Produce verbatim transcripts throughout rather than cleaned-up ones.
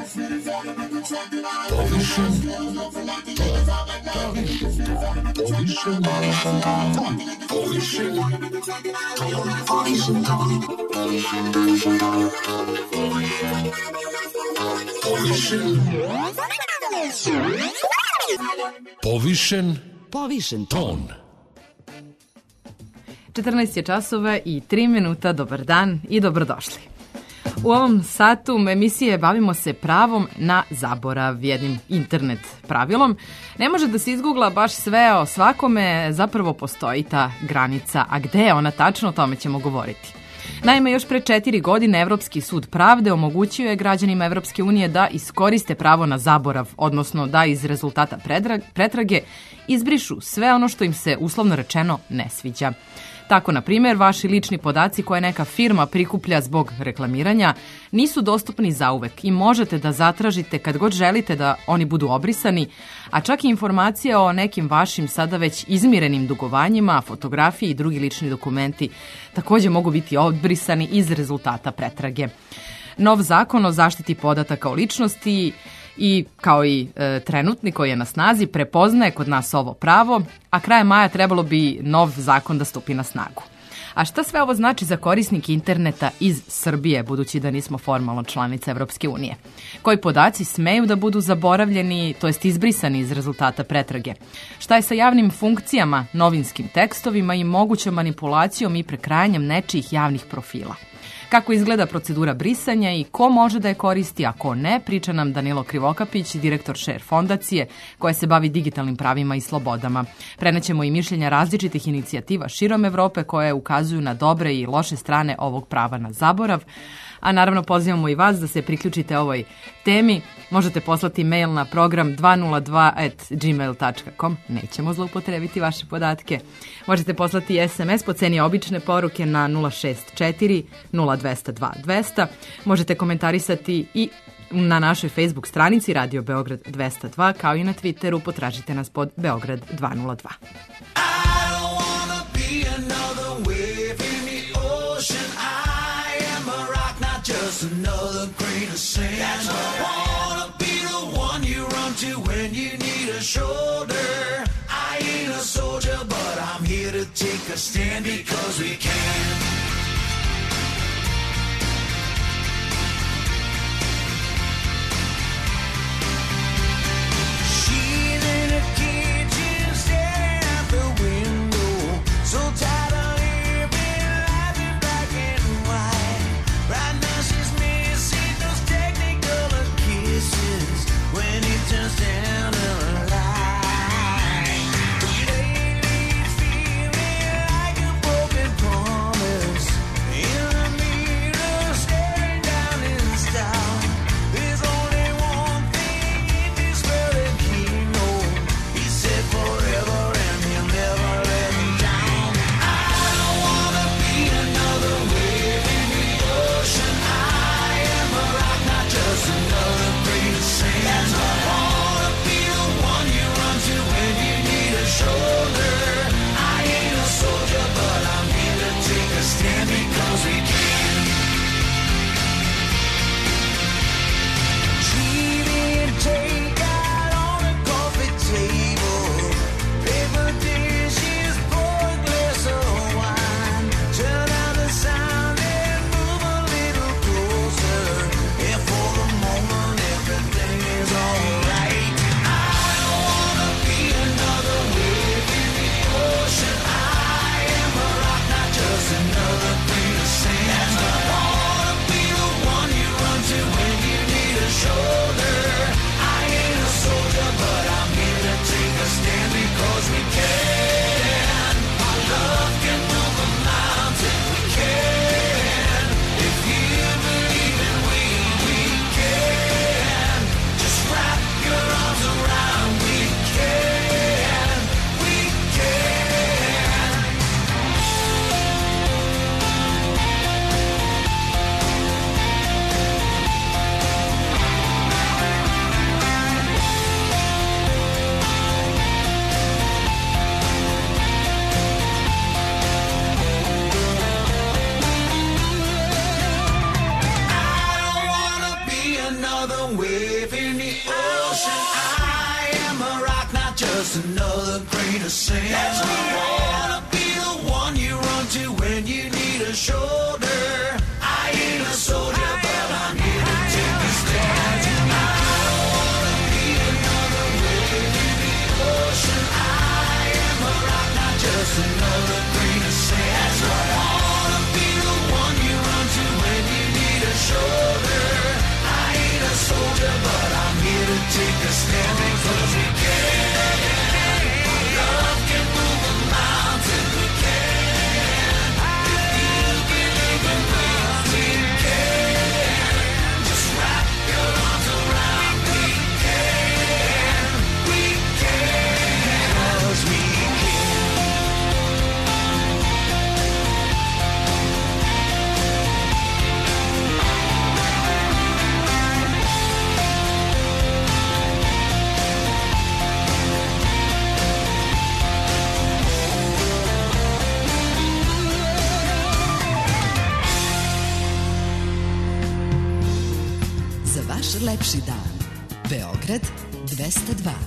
Povišen Povišen ton. četrnaest je časova i tri minuta, dobar dan i dobrodošli. U ovom satu emisije bavimo se pravom na zaborav, jednim internet pravilom. Ne može da se izgugla baš sve o svakome, zapravo postoji ta granica, a gde je ona tačno, o tome ćemo govoriti. Naime, još pre četiri godine Evropski sud pravde omogućio je građanima Evropske unije da iskoriste pravo na zaborav, odnosno da iz rezultata pretrage izbrišu sve ono što im se uslovno rečeno ne sviđa. Tako, na primjer, vaši lični podaci koje neka firma prikuplja zbog reklamiranja nisu dostupni zauvek i možete da zatražite kad god želite da oni budu obrisani, a čak i informacije o nekim vašim sada već izmirenim dugovanjima, fotografiji i drugi lični dokumenti takođe mogu biti obrisani iz rezultata pretrage. Nov zakon o zaštiti podataka o ličnosti i kao i e, trenutni koji je na snazi prepoznaje kod nas ovo pravo, a krajem maja trebalo bi nov zakon da stupi na snagu. A šta sve ovo znači za korisnike interneta iz Srbije, budući da nismo formalno članica Evropske unije? Koji podaci smeju da budu zaboravljeni, to jest izbrisani iz rezultata pretrage? Šta je sa javnim funkcijama, novinskim tekstovima i mogućom manipulacijom i prekrajanjem nečijih javnih profila? Kako izgleda procedura brisanja i ko može da je koristi, a ko ne, priča nam Danilo Krivokapić, direktor Share fondacije koja se bavi digitalnim pravima i slobodama. Prenećemo i mišljenja različitih inicijativa širom Evrope koje ukazuju na dobre i loše strane ovog prava na zaborav. A naravno pozivamo i vas da se priključite ovoj temi. Možete poslati mail na program dva nula dva at gmail dot com. Nećemo zloupotrebiti vaše podatke. Možete poslati es em es po ceni obične poruke na nula šest četiri nula dva zero dva dva zero zero. Možete komentarisati i na našoj Facebook stranici Radio Beograd dvesta dva, kao i na Twitteru, potražite nas pod Beograd dva nula dva. Just another grain of sand. That's why I wanna be the one you run to when you need a shoulder. I ain't a soldier, but I'm here to take a stand because we can. She's in a kitchen, staring out the window, so tired of living life in black and white. Right now she's missing those technicolor kisses when it turns down the light. Lately it's feeling like a broken promise. another wave in the ocean. I am a rock, not just another grain of sand. That's why I wanna be the one you run to when you need a shoulder. I ain't a soldier, but I'm here to take a stand. I don't wanna be another wave in the ocean. I am a rock, not just another grain of sand. That's why I wanna be the one you run to when you need a shoulder. I ain't a soldier, but I'm here to take a stand because we can. Love can move a mountain, we can. If you believe in love, we can. Just wrap your arms around, we can. We can, 'cause we Za vaš lepši dan. Beograd dvesta dva.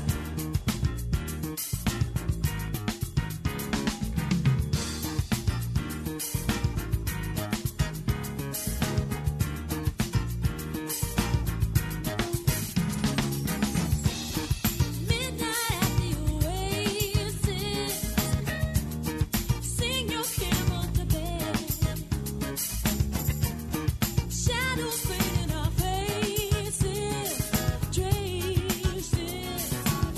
Shadows fading our faces, traces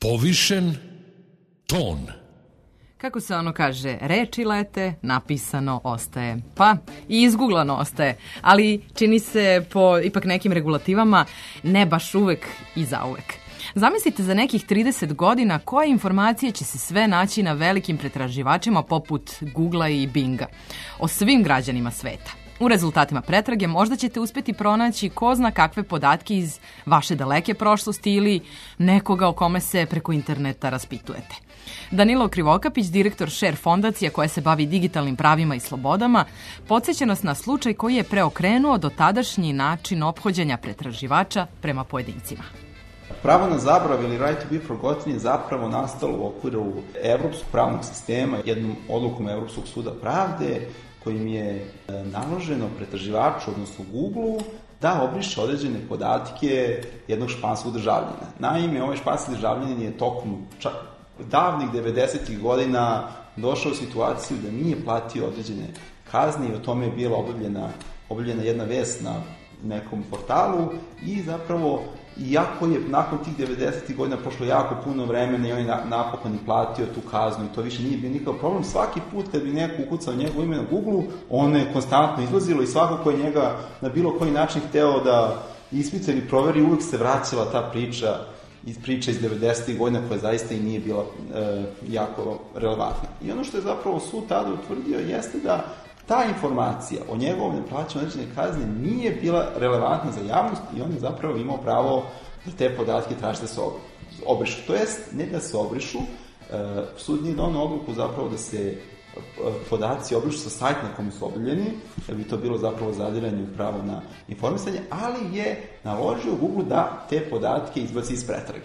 Povišen ton. Kako se ono kaže, reči lete, napisano ostaje. Pa i izguglano ostaje, ali čini se po ipak nekim regulativama ne baš uvek i zauvek. Zamislite za nekih trideset godina koje informacije će se sve naći na velikim pretraživačima poput Googlea i Binga o svim građanima sveta. U rezultatima pretrage možda ćete uspeti pronaći ko zna kakve podatke iz vaše daleke prošlosti ili nekoga o kome se preko interneta raspitujete. Danilo Krivokapić, direktor Share fondacije koja se bavi digitalnim pravima i slobodama, podsjeća nas na slučaj koji je preokrenuo dotadašnji način ophođenja pretraživača prema pojedincima. Pravo na zaborav ili right to be forgotten je zapravo nastalo u okviru evropskog pravnog sistema, jednom odlukom Evropskog suda pravde, kojim je naloženo pretraživaču, odnosno Googleu, da obriše određene podatke jednog španskog državljanina. Naime, ovaj španski državljanin je tokom čak davnih devedesetih godina došao u situaciju da nije platio određene kazne i o tome je bila objavljena, objavljena jedna vest na nekom portalu i zapravo, iako je nakon tih devedesetih godina prošlo jako puno vremena i on je napokon i platio tu kaznu i to više nije bio nikakav problem, svaki put kad bi neko ukucao njegovo ime na Googleu, ono je konstantno izlazilo i svako ko je njega na bilo koji način hteo da ispita ili proveri, uvijek se vraćala ta priča iz priča iz devedesetih godina koja zaista i nije bila e, jako relevantna. I ono što je zapravo sud tada utvrdio jeste da ta informacija o njegovom neplaćanju određene kazne nije bila relevantna za javnost i on je zapravo imao pravo da te podatke traži da se obrišu. To jest, ne da se obrišu, e, sud nije donao odluku zapravo da se podaci obrišu sa sajta na komu su objavljeni, da bi to bilo zapravo zadiranje u pravo na informisanje, ali je naložio Google da te podatke izbaci iz pretrage.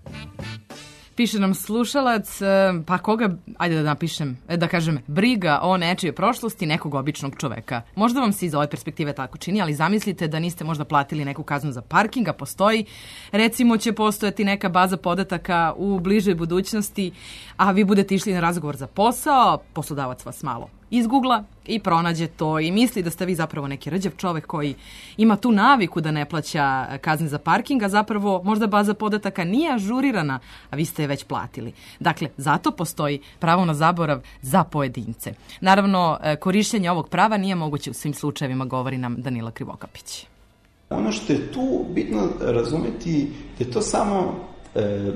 Piše nam slušalac, pa koga, ajde da napišem, da kažem, briga o nečije prošlosti nekog običnog čoveka. Možda vam se iz ove perspektive tako čini, ali zamislite da niste možda platili neku kaznu za parking, a postoji, recimo će postojati neka baza podataka u bližoj budućnosti, a vi budete išli na razgovor za posao, poslodavac vas malo izgugla i pronađe to i misli da ste vi zapravo neki rđav čovek koji ima tu naviku da ne plaća kazne za parking, a zapravo možda baza podataka nije ažurirana, a vi ste je već platili. Dakle, zato postoji pravo na zaborav za pojedince. Naravno, korišćenje ovog prava nije moguće u svim slučajevima, govori nam Danilo Krivokapić. Ono što je tu bitno razumeti je to samo e,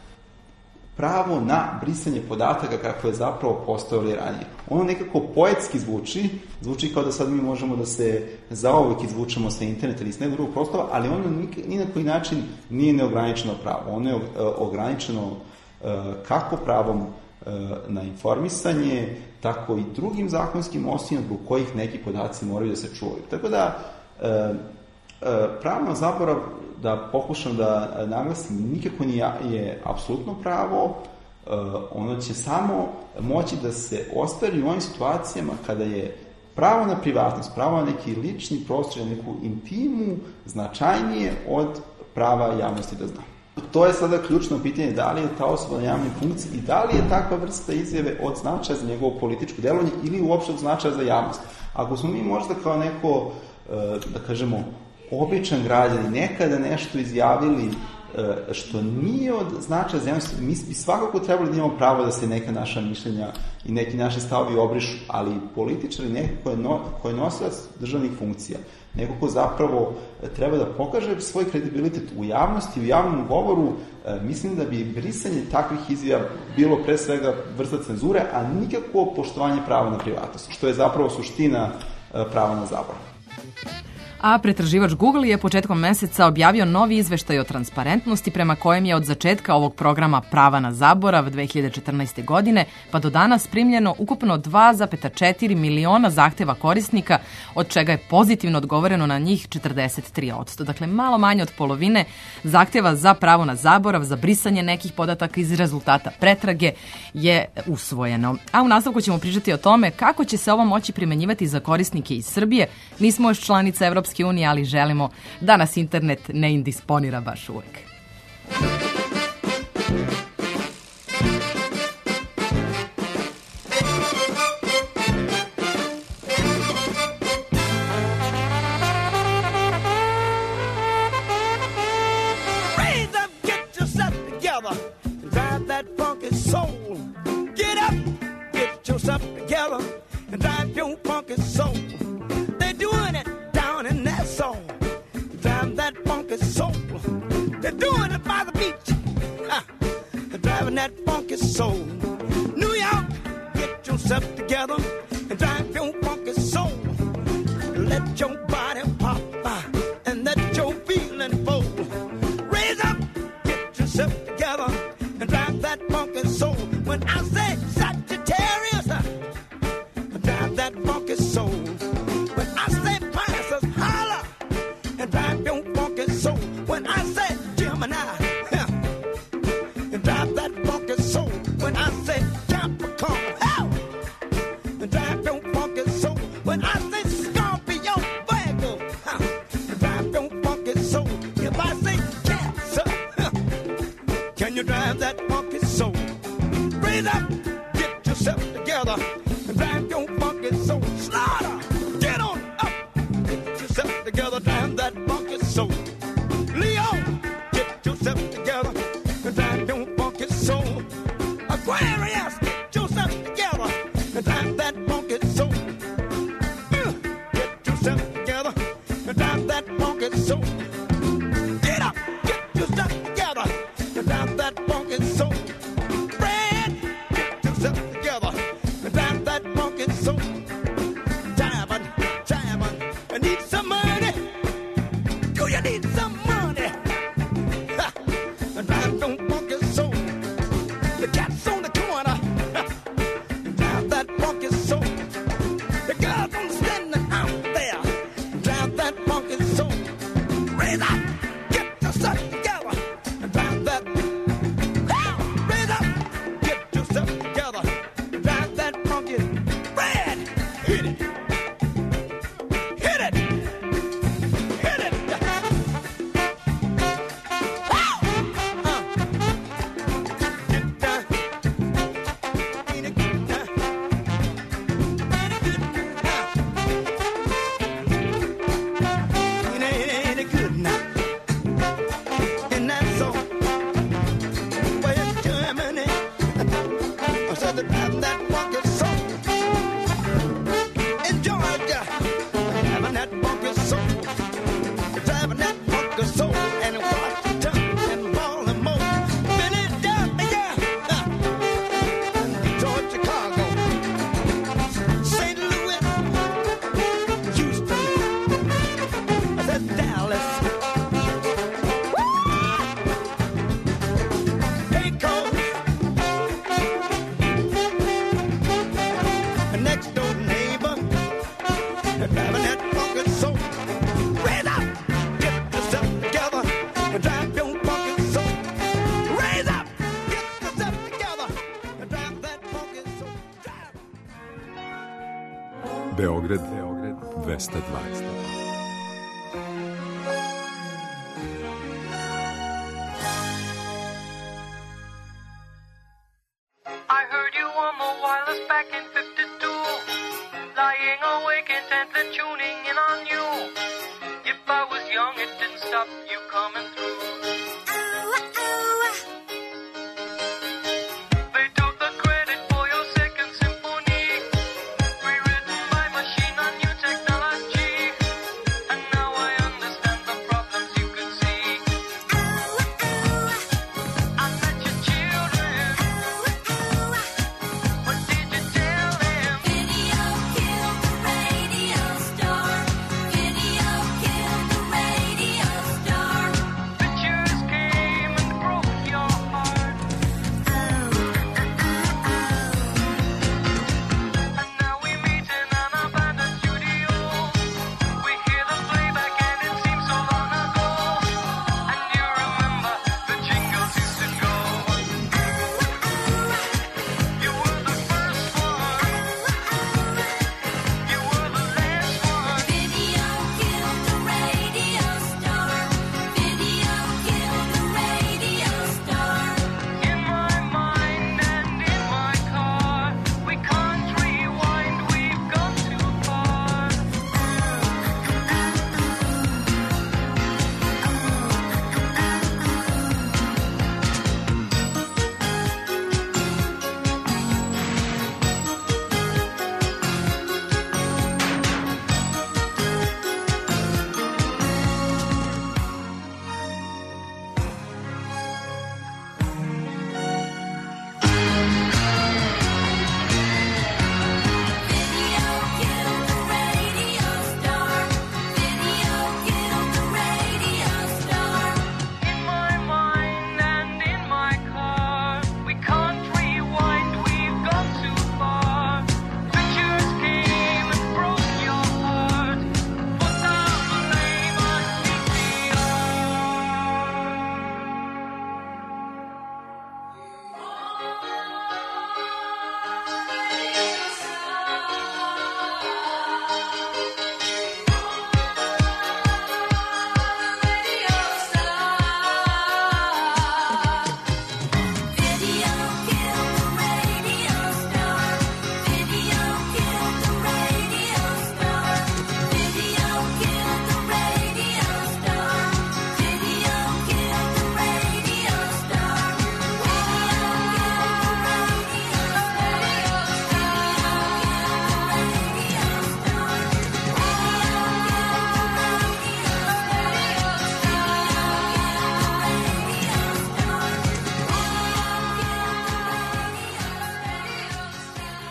pravo na brisanje podataka kako je zapravo postojalo i ranije. Ono nekako poetski zvuči, zvuči kao da sad mi možemo da se zauvek izvučemo sa interneta ili s nekog drugog prostora, ali ono ni na koji način nije neograničeno pravo. Ono je ograničeno kako pravom na informisanje, tako i drugim zakonskim osnovama zbog kojih neki podaci moraju da se čuvaju. Tako da, pravo na zaborav, da pokušam da naglasim, nikako nije je apsolutno pravo, ono će samo moći da se ostvari u ovim situacijama kada je pravo na privatnost, pravo na neki lični prostor, na neku intimu značajnije od prava javnosti da zna. To je sada ključno pitanje, da li je ta osoba na javnoj funkciji i da li je takva vrsta izjave od značaja za njegovo političko delovanje ili uopšte od značaja za javnost. Ako smo mi možda kao neko, da kažemo, običan građani nekada nešto izjavili što nije od značaja za javnost, mi bi svakako trebali da imamo pravo da se neka naša mišljenja i neki naši stavovi obrišu, ali političari, neko ko je, no, ko je nosilac državnih funkcija, neko ko zapravo treba da pokaže svoj kredibilitet u javnosti, u javnom govoru, mislim da bi brisanje takvih izjava bilo pre svega vrsta cenzure, a nikako poštovanje prava na privatnost, što je zapravo suština prava na zaborav. A pretraživač Google je početkom meseca objavio novi izveštaj o transparentnosti prema kojem je od začetka ovog programa Prava na zaborav dve hiljade četrnaeste. godine pa do danas primljeno ukupno dva zarez četiri miliona zahteva korisnika, od čega je pozitivno odgovoreno na njih četrdeset tri posto. Dakle, malo manje od polovine zahteva za pravo na zaborav, za brisanje nekih podataka iz rezultata pretrage je usvojeno. A u nastavku ćemo pričati o tome kako će se ovo moći primenjivati za korisnike iz Srbije. Nismo još članica Evropske unije, ali želimo da nas internet ne indisponira baš uvek. drive that funky soul. Get up, get yourself together, and drive your funky soul. They're doing it down in that soul. Drive that funky soul. They're doing it by the beach. Ha. They're driving that funky soul. New York, get yourself together and drive your funky soul. Let your body pop by and let your feeling flow. Raise up, get yourself together and drive that funky soul. When I say Sagittarius, uh, drive that funky soul. When I say Pisces, holler and drive your funky soul. When I say Gemini, yeah, and drive that funky soul. When I say Capricorn, hell, and drive your funky soul. When I say Scorpio, Virgo, huh, and drive your funky soul. If I say Cancer, huh, can you drive that funky soul? Raise up, get yourself together, and drive your funky soul. Slaughter, get on up, get yourself together, drive that funky soul. Leo, get yourself together, and drive your funky soul. Aquarius, get yourself together, and drive that funky soul. Uh, Get yourself together, and drive that funky soul. Get up, get yourself together, and drive that funky soul. Fred, get yourself together, and drive that funky soul. Diamond, diamond, I need some money. Do you need some money? Ha, and drive your funky soul. The cat's on the corner. Ha, and drive that funky soul. The girls on standing out there. Drive that funky soul. Raise up, get yourself together, and drive that. Ah, raise up, get yourself together, and drive that funky. Red, hit it, hit it, hit it. Wow, uh, get down, ain't it good now? Ain't it, ain't it good now? And that's so. Way in Germany, I said they're driving that funky soul. In Georgia, they're driving that funky soul. They're driving that funky soul. And in Washington and Baltimore, Philadelphia, uh, and Detroit, Chicago, Saint Louis, Houston, I said Dallas, Pecos, a next door neighbor, they're driving that funky soul. Raise up, get yourself together, and drive your funky soul. Raise up, get yourself together, and drive that funky soul. Drive. Beograd, Beograd, dvesta dvadeset. I heard you on the wireless back in fifty-two, lying awake intently tuning in on you. If I was young, it didn't stop you coming through. They took the credit for your second symphony, rewritten by machine on new technology. And now I understand the problems you could see. I met your children. What did you tell them? Video killed the radio star. Video killed the radio star.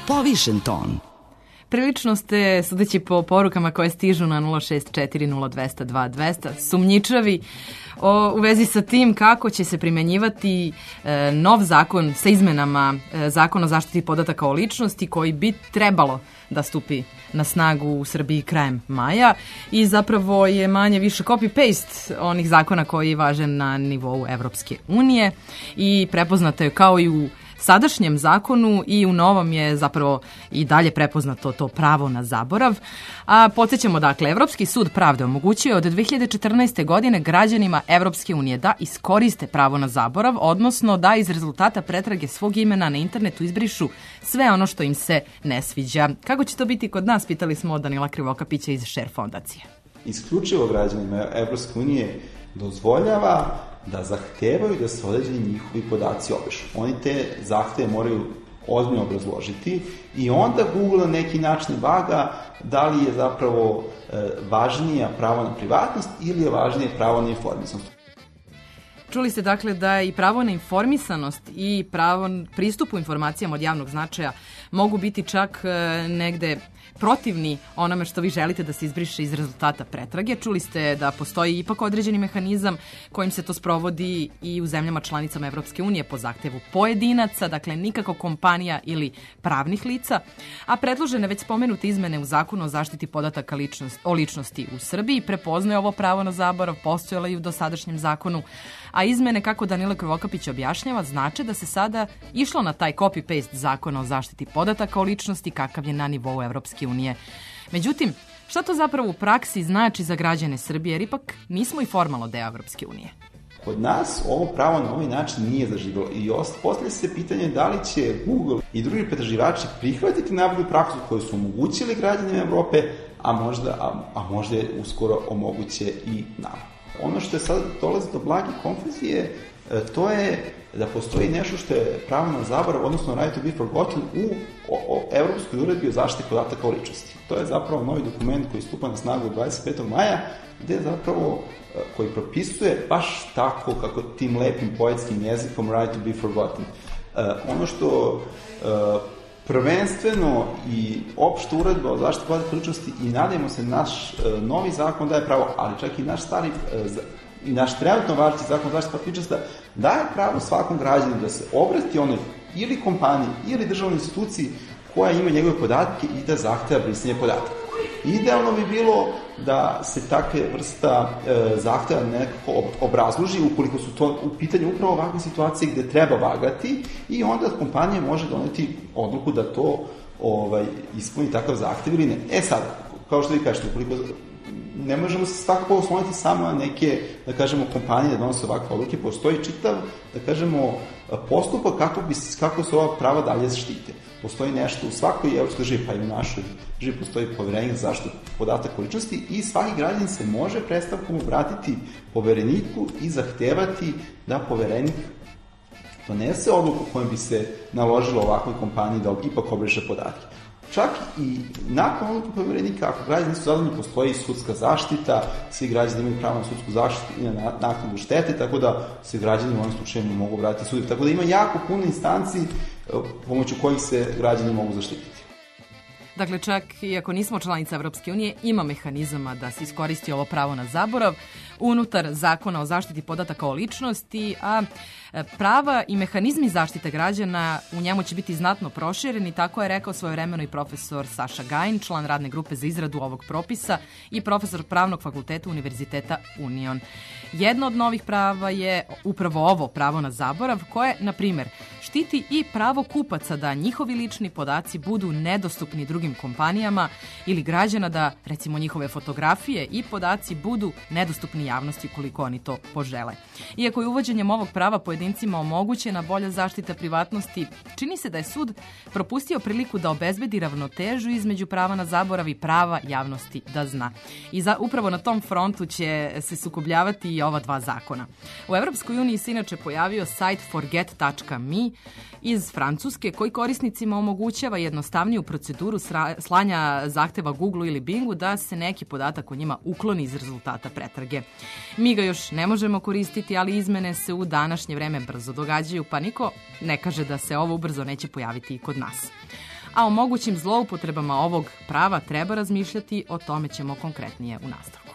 povišen ton. Prilično ste, sudeći po porukama koje stižu na nula šest četiri nula dva zero dva dva zero zero, sumnjičavi o, u vezi sa tim kako će se primjenjivati e, nov zakon sa izmenama e, zakona o zaštiti podataka o ličnosti koji bi trebalo da stupi na snagu u Srbiji krajem maja i zapravo je manje više copy-paste onih zakona koji važe na nivou Evropske unije i prepoznato je kao i u sadašnjem zakonu i u novom je zapravo i dalje prepoznato to pravo na zaborav. A podsjećamo dakle, Evropski sud pravde omogućio je od dve hiljade četrnaeste. godine građanima Evropske unije da iskoriste pravo na zaborav, odnosno da iz rezultata pretrage svog imena na internetu izbrišu sve ono što im se ne sviđa. Kako će to biti kod nas, pitali smo od Danila Krivokapića iz Share fondacije. Isključivo građanima Evropske unije dozvoljava da zahtevaju da se određeni njihovi podaci obrišu. Oni te zahteve moraju ozbiljno obrazložiti i onda Google na neki način vaga da li je zapravo e, važnija pravo na privatnost ili je važnije pravo na informisanost. Čuli ste dakle da i pravo na informisanost i pravo pristupu informacijama od javnog značaja mogu biti čak e, negde protivni onome što vi želite da se izbriše iz rezultata pretrage. Čuli ste da postoji ipak određeni mehanizam kojim se to sprovodi i u zemljama članicama Evropske unije po zahtevu pojedinaca, dakle nikako kompanija ili pravnih lica, a predložene već spomenute izmene u zakonu o zaštiti podataka ličnost, o ličnosti u Srbiji prepoznaje ovo pravo na zaborav, postojalo i u dosadašnjem zakonu, a izmene, kako Danilo Krivokapić objašnjava, znače da se sada išlo na taj copy-paste zakona o zaštiti podataka o ličnosti kakav je na nivou Evropske unije. Međutim, šta to zapravo u praksi znači za građane Srbije, jer ipak nismo i formalno deo Evropske unije? Kod nas ovo pravo na ovaj način nije zaživjelo i postavlja se pitanje da li će Google i drugi pretraživači prihvatiti najbolju praksu koju su omogućili građanima Evrope, a možda, a, a možda je uskoro omoguće i nama. Ono što je sad dolazi do blage konfuzije, to je da postoji nešto što je pravo na zaborav, odnosno right to be forgotten u o, o Evropskoj uredbi o zaštiti podataka o ličnosti. To je zapravo novi dokument koji stupa na snagu dvadeset petog maja, gde zapravo koji propisuje baš tako kako tim lepim poetskim jezikom right to be forgotten. Uh, ono što uh, prvenstveno i opšta uredba o zaštiti podataka o ličnosti i nadajmo se naš uh, novi zakon daje pravo, ali čak i naš stari uh, i naš trenutno važeći zakon o zaštiti podataka o ličnosti daje pravo svakom građaninu da se obrati onoj ili kompaniji ili državnoj instituciji koja ima njegove podatke i da zahteva brisanje podataka. Idealno bi bilo da se takve vrsta e, zahteva nekako obrazloži ukoliko su to u pitanju upravo ovakve situacije gde treba vagati i onda kompanija može doneti odluku da to ovaj, ispuni takav zahtev ili ne. E sad, kao što vi kažete, ukoliko ne možemo se svakako osloniti samo na neke, da kažemo, kompanije da donose ovakve odluke, postoji čitav, da kažemo, postupak kako, bi, kako se ova prava dalje zaštite. Postoji nešto u svakoj evropskoj državi, pa i u našoj državi postoji poverenik za zaštitu podataka o ličnosti i svaki građanin se može predstavkom obratiti povereniku i zahtevati da poverenik donese odluku kojom bi se naložilo ovakvoj kompaniji da ipak obriše podatke. Čak i nakon odluke poverenika, ako građani nisu zadovoljni, postoji sudska zaštita, svi građani imaju pravo na sudsku zaštitu i na naknadu štete, tako da se građani u ovom slučaju mogu obratiti sudu. Tako da ima jako puno instanci pomoću kojih se građani mogu zaštititi. Dakle, čak i ako nismo članica Evropske unije, ima mehanizama da se iskoristi ovo pravo na zaborav unutar zakona o zaštiti podataka o ličnosti, a prava i mehanizmi zaštite građana u njemu će biti znatno prošireni, tako je rekao svojevremeno i profesor Saša Gajin, član radne grupe za izradu ovog propisa i profesor Pravnog fakulteta Univerziteta Union. Jedno od novih prava je upravo ovo pravo na zaborav, koje, na primjer, štiti i pravo kupaca da njihovi lični podaci budu nedostupni drugim kompanijama ili građana da, recimo, njihove fotografije i podaci budu nedostupni javnosti ukoliko oni to požele. Iako je uvođenjem ovog prava pojedincima omogućena bolja zaštita privatnosti, čini se da je sud propustio priliku da obezbedi ravnotežu između prava na zaborav i prava javnosti da zna. I za, upravo na tom frontu će se sukobljavati i ova dva zakona. U Evropskoj uniji se inače pojavio sajt forget tačka me iz Francuske koji korisnicima omogućava jednostavniju proceduru slanja zahteva Google ili Bingu da se neki podatak o njima ukloni iz rezultata pretrage. Mi ga još ne možemo koristiti, ali izmene se u današnje vreme brzo događaju, pa niko ne kaže da se ovo ubrzo neće pojaviti i kod nas. a o mogućim zloupotrebama ovog prava treba razmišljati, o tome ćemo konkretnije u nastavku.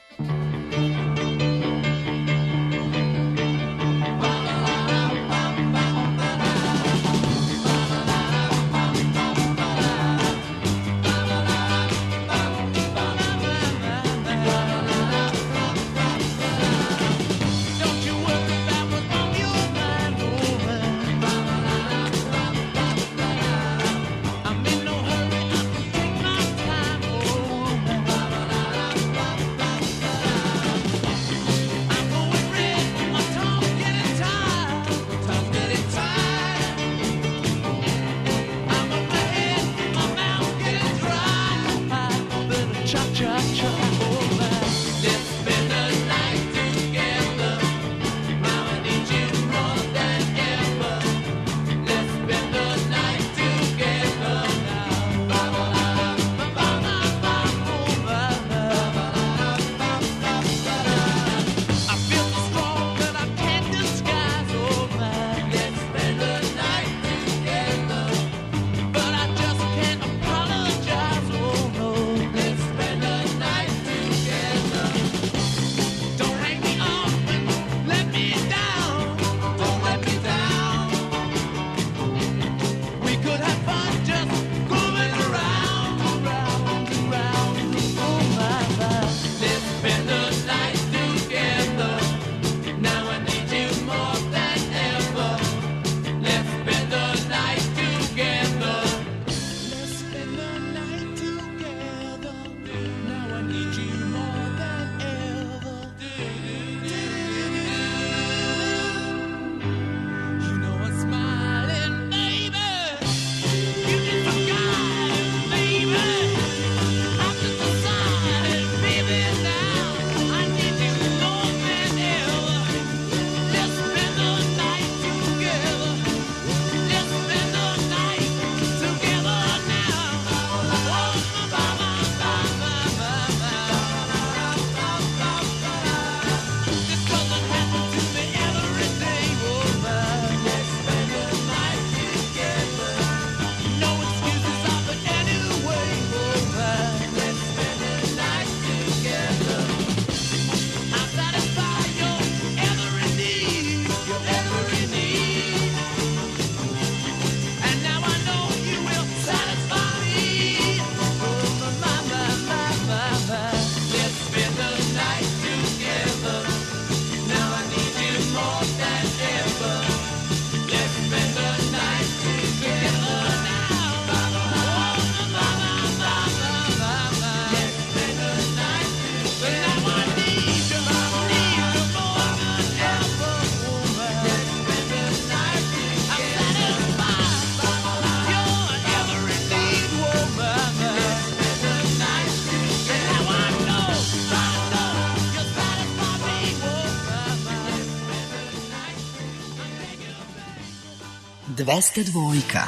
dvesta dva.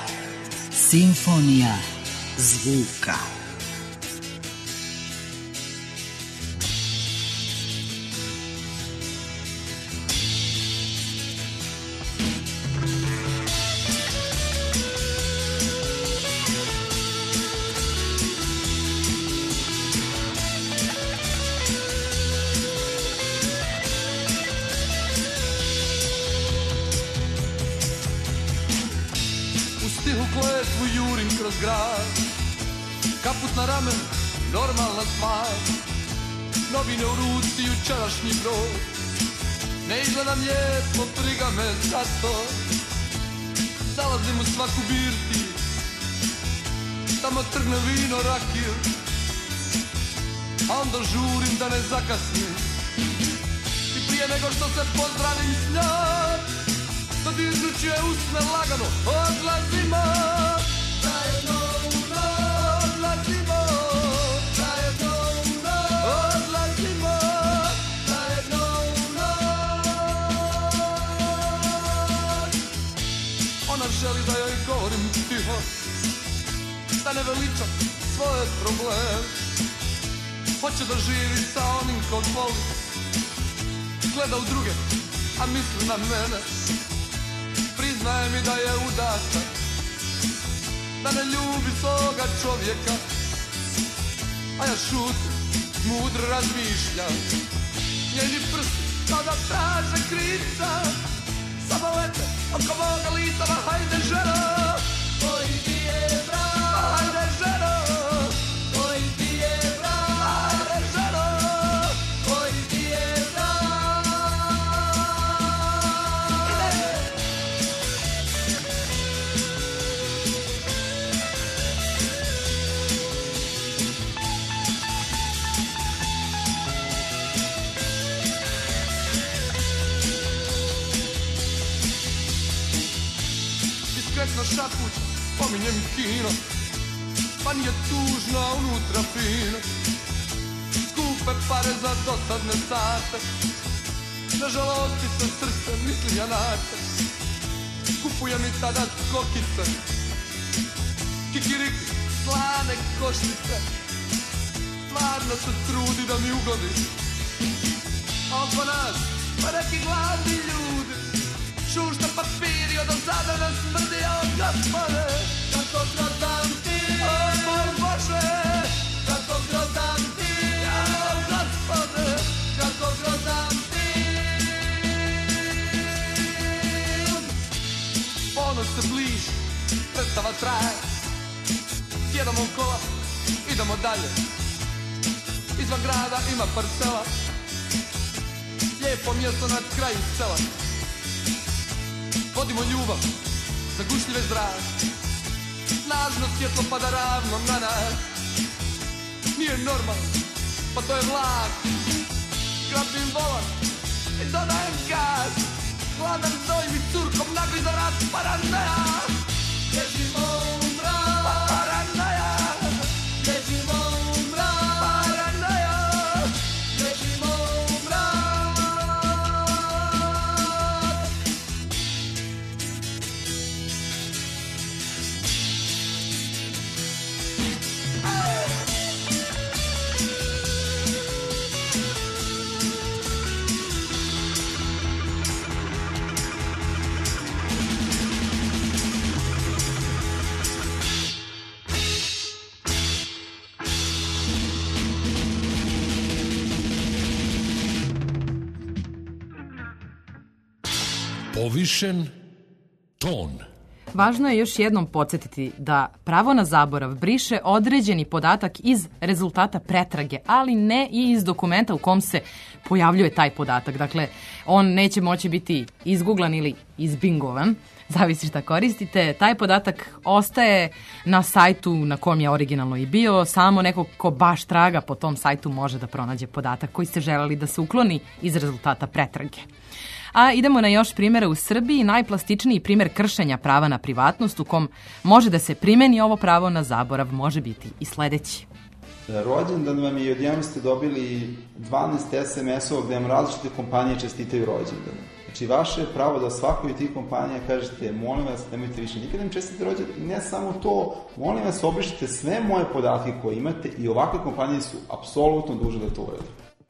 Simfonija zvuka. Kletvu jurim kroz grad, kaput na ramen, normalna stvar. Novine u ruci, jučerašnji brod, ne izgledam lijepo, briga me za to. Zalazim u svaku birti, tamo trgne vino, rakiju, a onda žurim da ne zakasnim. I prije nego što se pozdravim s njom, dodirnući je usne lagano, odlazimo. Zajedno u noć, odlazimo. Zajedno u noć, odlazimo. Zajedno u noć. Ona želi da joj govorim tiho, da ne veličam svoje probleme. Hoće da živi sa onim kog voli, gleda u druge, a misli na mene. Priznaje mi da je udata da ne ljubi svoga čovjeka, a ja šutim, mudro razmišljam. Njeni prsti kao da traže krivca, samo lete oko moga lica, ma hajde ženo, koji ti je brak, hajde ženo, koji ti je brak, hajde ženo, koji ti je brak. Diskretno šapuć, pominjem kino, pa nije tužno, a unutra fino. Skupe pare za dosadne sate, na žalosti se srce, mislim ja na te. Kupujem i tada kokice, kikiriki, slane košnice. Stvarno se trudi da mi ugodi, a oko nas pa neki gladni ljudi. Šušta papiri od ozada nas smrdi, o gospode, kako grozan ti, o moj Bože, kako grozan ti, o gospode, kako grozan ti. Ponoć se bliži, predstava traje, sjedamo u kola, idemo dalje. Izvan grada ima parcela, lijepo mjesto na kraju sela. Vodimo ljubav za gušljive zrak, snažno svjetlo pada ravno na nas. Nije normalno, pa to je vlak. Grabim volan i dodajem gas, hladan zoj mi curkom nagriza rat, paranoja. Bježimo u mrak, paranoja. Bježimo u mrak, paranoja. Bježimo u mrak. Povišen ton. Važno je još jednom podsjetiti da pravo na zaborav briše određeni podatak iz rezultata pretrage, ali ne i iz dokumenta u kom se pojavljuje taj podatak. Dakle, on neće moći biti izguglan ili izbingovan, zavisi šta koristite. Taj podatak ostaje na sajtu na kom je originalno i bio. Samo neko ko baš traga po tom sajtu može da pronađe podatak koji ste želeli da se ukloni iz rezultata pretrage. A idemo na još primjere u Srbiji. Najplastičniji primjer kršenja prava na privatnost u kom može da se primeni ovo pravo na zaborav može biti i sledeći. Rođendan vam je i odjednom ste dobili dvanaest es em es-ova gde vam različite kompanije čestitaju rođendan. Znači, vaše je pravo da svakoj od tih kompanija kažete, molim vas, nemojte više nikada im čestiti rođendan. I ne samo to, molim vas, obrišite sve moje podatke koje imate i ovakve kompanije su apsolutno dužne da to urade.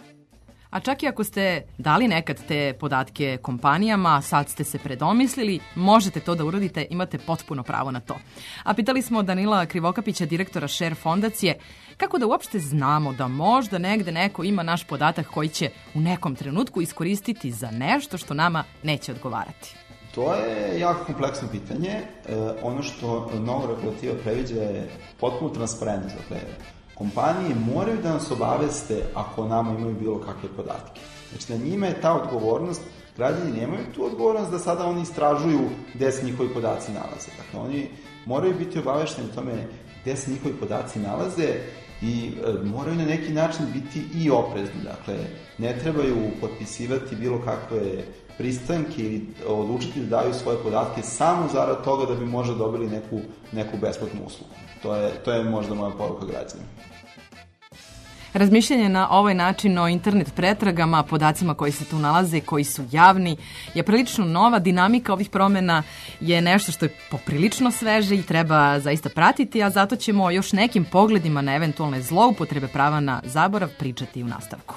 A čak i ako ste dali nekad te podatke kompanijama, sad ste se predomislili, možete to da uradite, imate potpuno pravo na to. A pitali smo Danila Krivokapića, direktora Share fondacije, kako da uopšte znamo da možda negde neko ima naš podatak koji će u nekom trenutku iskoristiti za nešto što nama neće odgovarati. To je jako kompleksno pitanje. E, ono što nova regulativa previđa je potpuno transparentnost. Dakle, kompanije moraju da nas obaveste ako nama imaju bilo kakve podatke. Znači, na njima je ta odgovornost, građani nemaju tu odgovornost da sada oni istražuju gde se njihovi podaci nalaze. Dakle, oni moraju biti obavešteni o tome gde se njihovi podaci nalaze i e, moraju na neki način biti i oprezni. Dakle, ne trebaju potpisivati bilo kakve pristanke ili odlučiti da daju svoje podatke samo zarad toga da bi možda dobili neku, neku besplatnu uslugu. To je, to je možda moja poruka građanima. Razmišljanje na ovaj način o internet pretragama, podacima koji se tu nalaze, koji su javni, je prilično nova. Dinamika ovih promjena je nešto što je poprilično sveže i treba zaista pratiti, a zato ćemo o još nekim pogledima na eventualne zloupotrebe prava na zaborav pričati u nastavku.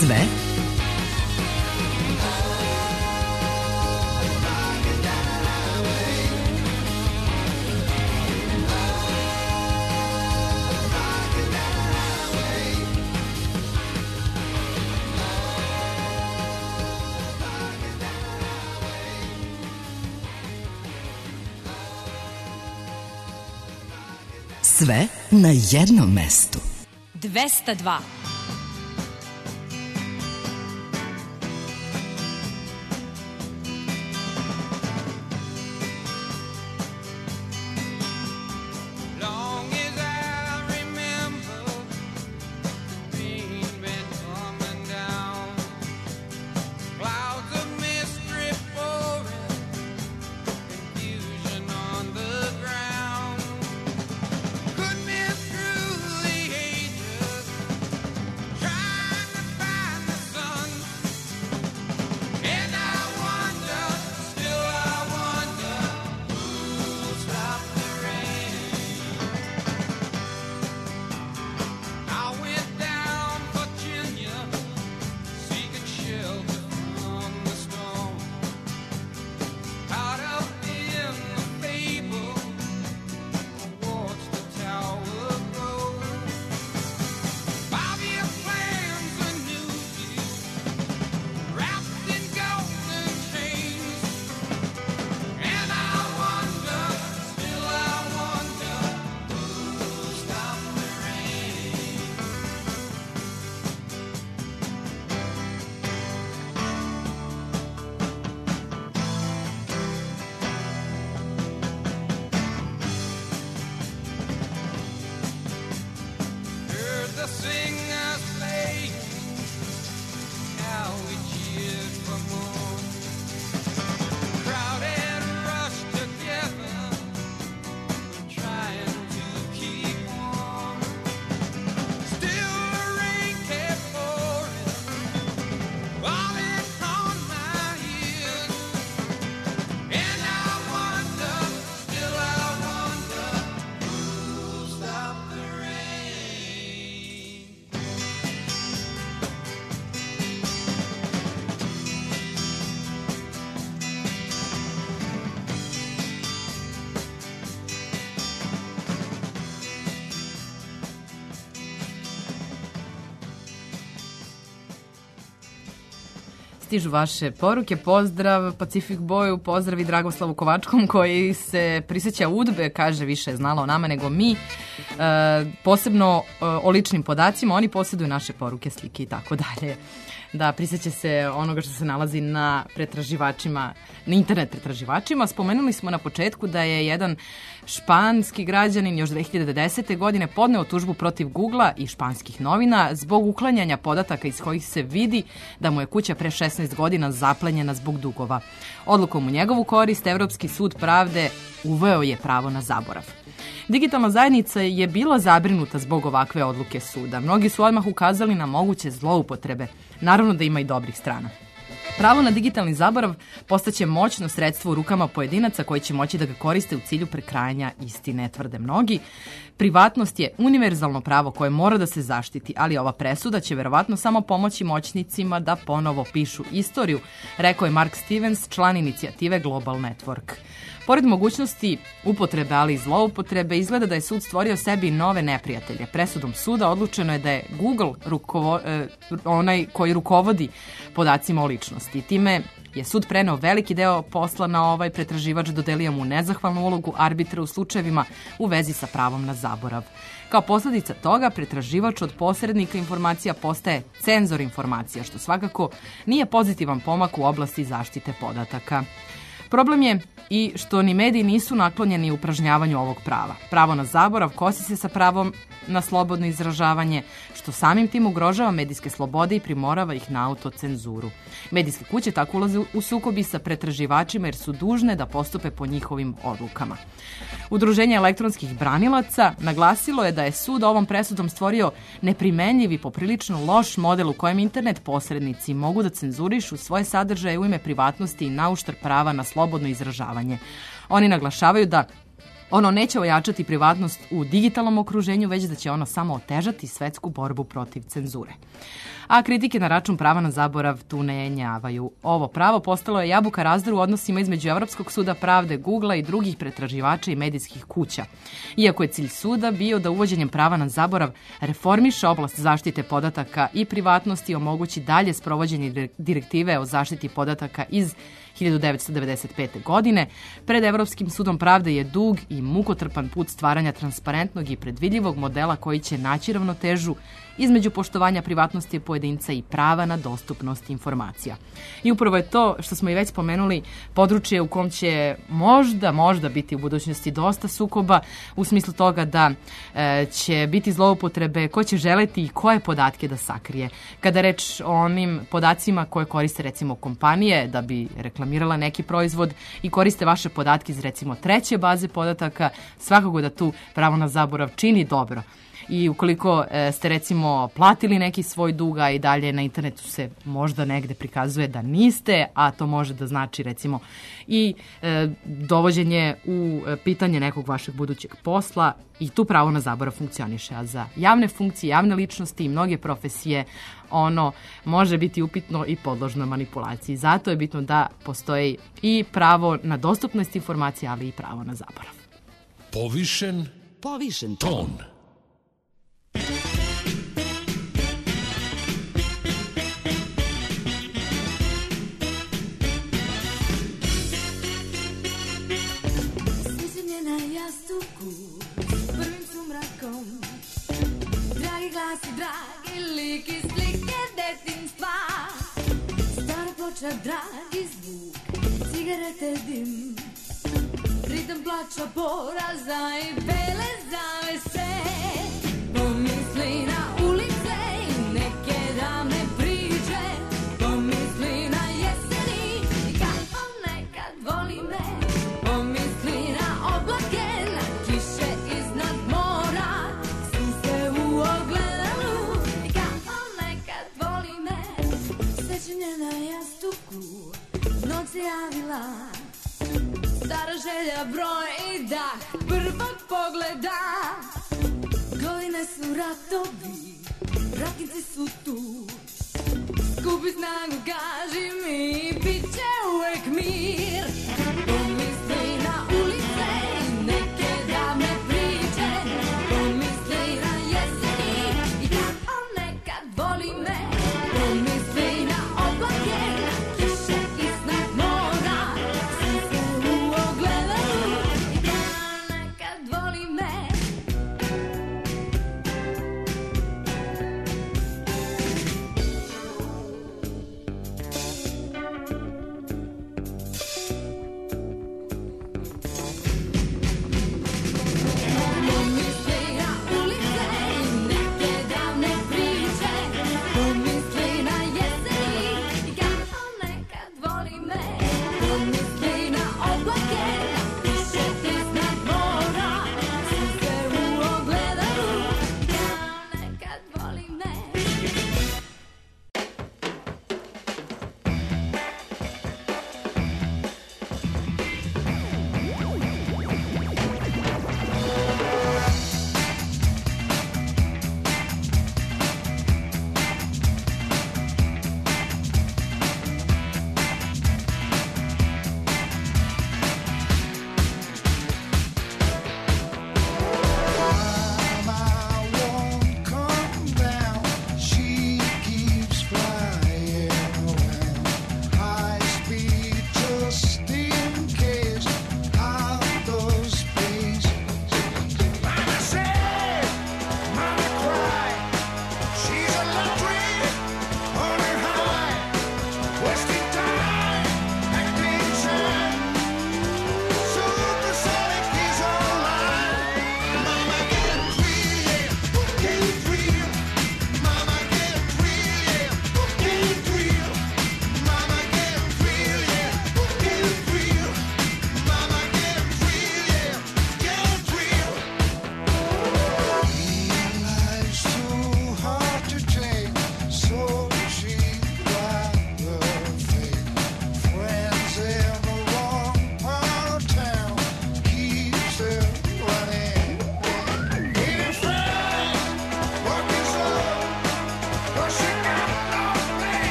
Sve Sve na jednom mestu. dvesta dva. Long as I remember, the rain been coming down, clouds of mystery pouring, confusion on the ground. Could miss through the ages, trying to find the sun. And I wonder, still I wonder, who'll stop the rain? I went down Virginia, seeking shelter from the storm. Caught up in the fable, watched the tower grow. Five-year plans and new deals, wrapped in golden chains. And I wonder, still I wonder, who'll stop the rain? Heard the singers playing, how we cheered for more. Crowd had rushed together, trying to keep warm. Still the rain kept pouring, falling on my ears. And I wonder, still I wonder, who'll stop the rain? Stižu vaše poruke, pozdrav Pacific Boyu, pozdrav i Dragoslavu Kovačkom koji se prisjeća udbe, kaže više je znala o nama nego mi, e, posebno e, o ličnim podacima, oni posjeduju naše poruke, slike i tako dalje. Da, prisjeća se onoga što se nalazi na pretraživačima, na internet pretraživačima. Spomenuli smo na početku da je jedan španski građanin još dve hiljade desete. godine podneo tužbu protiv Googlea i španskih novina zbog uklanjanja podataka iz kojih se vidi da mu je kuća pre šesnaest godina zaplenjena zbog dugova. Odlukom u njegovu korist, Evropski sud pravde uveo je pravo na zaborav. Digitalna zajednica je bila zabrinuta zbog ovakve odluke suda. Mnogi su odmah ukazali na moguće zloupotrebe. Naravno da ima i dobrih strana. Pravo na digitalni zaborav postaće moćno sredstvo u rukama pojedinaca koji će moći da ga koriste u cilju prekrajanja istine, tvrde mnogi. Privatnost je univerzalno pravo koje mora da se zaštiti, ali ova presuda će verovatno samo pomoći moćnicima da ponovo pišu istoriju, rekao je Mark Stevens, član inicijative Global Network. Pored mogućnosti upotrebe, ali i zloupotrebe, izgleda da je sud stvorio sebi nove neprijatelje. Presudom suda odlučeno je da je Google rukovo, eh, onaj koji rukovodi podacima o ličnosti. Time je sud preneo veliki deo posla na ovaj pretraživač, dodelio mu nezahvalnu ulogu arbitra u slučajevima u vezi sa pravom na zaborav. Kao posljedica toga, pretraživač od posrednika informacija postaje cenzor informacija, što svakako nije pozitivan pomak u oblasti zaštite podataka. Problem je i što ni mediji nisu naklonjeni upražnjavanju ovog prava. Pravo na zaborav kosi se sa pravom na slobodno izražavanje, što samim tim ugrožava medijske slobode i primorava ih na autocenzuru. Medijske kuće tako ulaze u sukobi sa pretraživačima jer su dužne da postupe po njihovim odlukama. Udruženje elektronskih branilaca naglasilo je da je sud ovom presudom stvorio neprimenljiv i poprilično loš model u kojem internet posrednici mogu da cenzurišu svoje sadržaje u ime privatnosti i nauštrb prava na slobodno izražavanje. Oni naglašavaju da Ono neće ojačati privatnost u digitalnom okruženju, već da će ono samo otežati svetsku borbu protiv cenzure. A kritike na račun prava na zaborav tu ne jenjavaju. Ovo pravo postalo je jabuka razdora u odnosima između Evropskog suda pravde, Googlea i drugih pretraživača i medijskih kuća. Iako je cilj suda bio da uvođenjem prava na zaborav reformiše oblast zaštite podataka i privatnosti i omogući dalje sprovođenje direktive o zaštiti podataka iz hiljadu devetsto devedeset pete. godine, pred Evropskim sudom pravde je dug i mukotrpan put stvaranja transparentnog i predvidljivog modela koji će naći ravnotežu između poštovanja privatnosti pojedinca i prava na dostupnost informacija. I upravo je to, što smo i već spomenuli, područje u kom će možda, možda biti u budućnosti dosta sukoba, u smislu toga da e, će biti zloupotrebe, ko će želeti i koje podatke da sakrije. Kada je reč o onim podacima koje koriste recimo kompanije da bi reklamirala neki proizvod i koriste vaše podatke iz recimo treće baze podataka, svakako da tu pravo na zaborav čini dobro. I ukoliko e, ste recimo platili neki svoj dug, a i dalje na internetu se možda negde prikazuje da niste, a to može da znači recimo i e, dovođenje u pitanje nekog vašeg budućeg posla, i tu pravo na zaborav funkcioniše. A za javne funkcije, javne ličnosti i mnoge profesije ono može biti upitno i podložno manipulaciji. Zato je bitno da postoji i pravo na dostupnost informacija, ali i pravo na zaborav. Povišen Povišen ton. ton. Sjećanje na jastuku, prvim sumrakom, dragi glas i dragi lik iz slike detinjstva, stara ploča, dragi zvuk, cigarete, dim, ritam plača, poraza i bele zavese. Pomisli na ulice i neke davne priče, pomisli na jeseni i kako nekad voli me, pomisli na oblake, na kiše iznad mora, sunce u ogledalu i kako nekad voli me. Sećanje na jastuku, noć se javila, stara želja, broj i dah prvog pogleda. Godine su ratovi, rakinci su tu, skupi snagu, kaži mi, bit će uvek mir. Pomisli na ulice i neke davne priče, pomisli na jeseni i kako nekad voli me, pomisli na oblake, na kiše iznad mora, sunce u ogledalu i kako nekad voli me.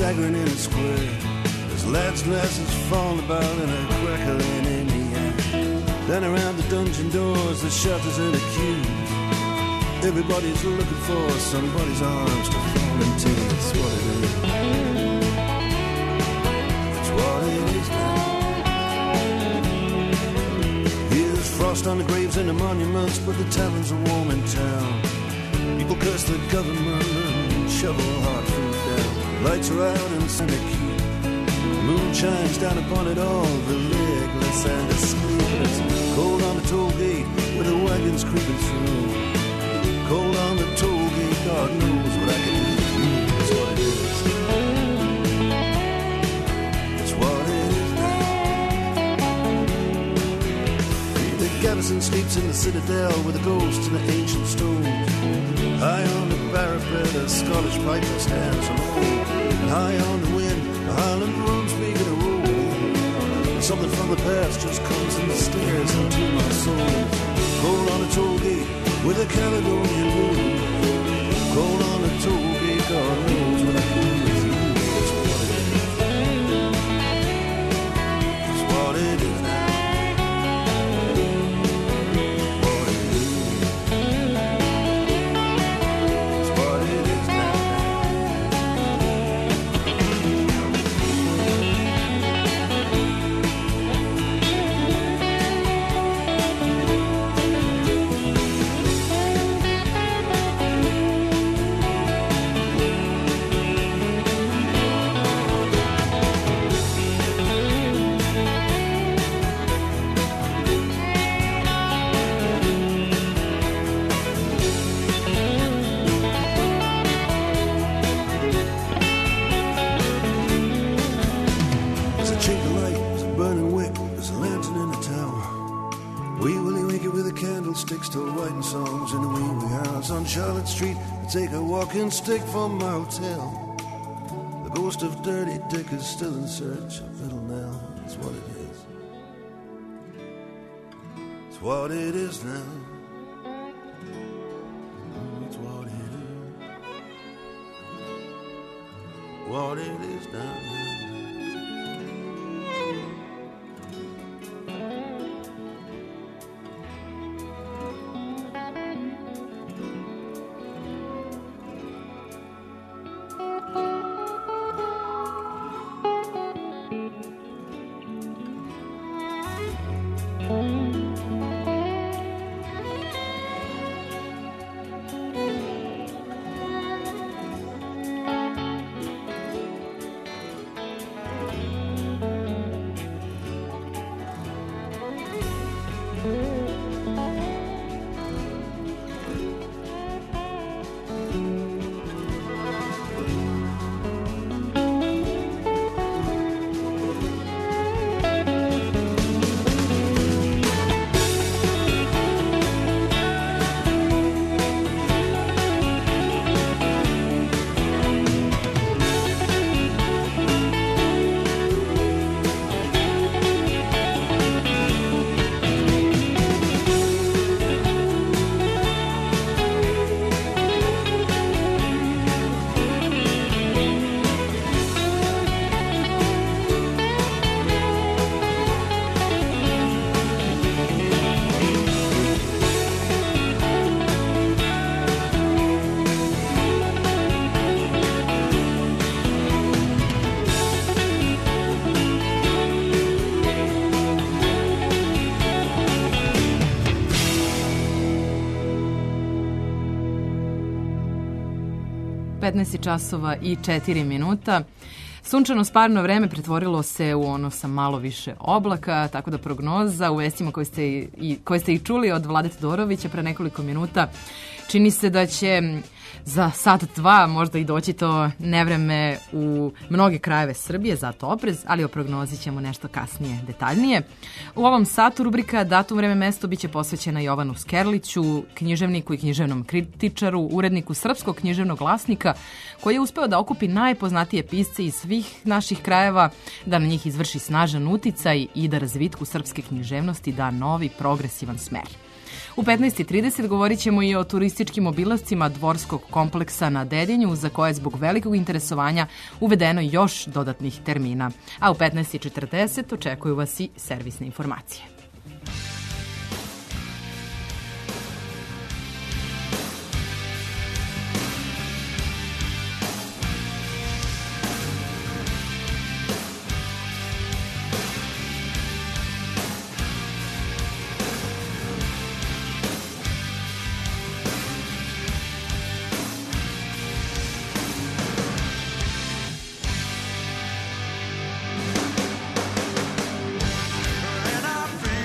staggering in a square. There's lads and lasses falling about and a crackling in the air. Then around the dungeon doors, the shutters and the queues. Everybody's looking for somebody's arms to fall into. It's what it is. It's what it is now. Here's frost on the graves and the monuments, but the taverns are warm in town. People curse the government and shovel hard food down. Lights are out in Santa Keep. Moon shines down upon it all, the legless and the sleepless. Cold on the toll gate with the wagons creeping through. Cold on the toll gate, God knows what I can do for you. It's what it is. It's what it is now. The garrison sleeps in the citadel with the ghosts and the ancient stones. High on the parapet, a Scottish piper stands alone. And high on the wind, a Highland drum's making a roll. Something from the past just comes and stares into my soul. Cold on the toll gate with a Caledonian moon. Cold on the toll gate, God knows what I can do with you. It's what it is. It's what it is now. What it is. It's what it is now. Still writing songs in a wee wee house on Charlotte Street. I take a walking stick from my hotel. The ghost of Dirty Dick is still in search of Little Nell. It's what it is. It's what it is now. It's what it is. What it is now. petnaest časova i četiri minuta. Sunčano sparno vreme pretvorilo se u ono sa malo više oblaka, tako da prognoza u vestima koje ste i, koje ste i čuli od Vlade Todorovića pre nekoliko minuta čini se da će za sat dva možda i doći to nevreme u mnoge krajeve Srbije, zato oprez, ali o prognozi ćemo nešto kasnije detaljnije. U ovom satu rubrika Datum, vreme, mesto biće posvećena Jovanu Skerliću, književniku i književnom kritičaru, uredniku Srpskog književnog glasnika, koji je uspeo da okupi najpoznatije pisce iz svih naših krajeva, da na njih izvrši snažan uticaj i da razvitku srpske književnosti da novi progresivan smer. U petnaest i trideset govorit ćemo i o turističkim obilascima dvorskog kompleksa na Dedinju, za koje je zbog velikog interesovanja uvedeno još dodatnih termina. A u petnaest i četrdeset očekuju vas i servisne informacije. And our friends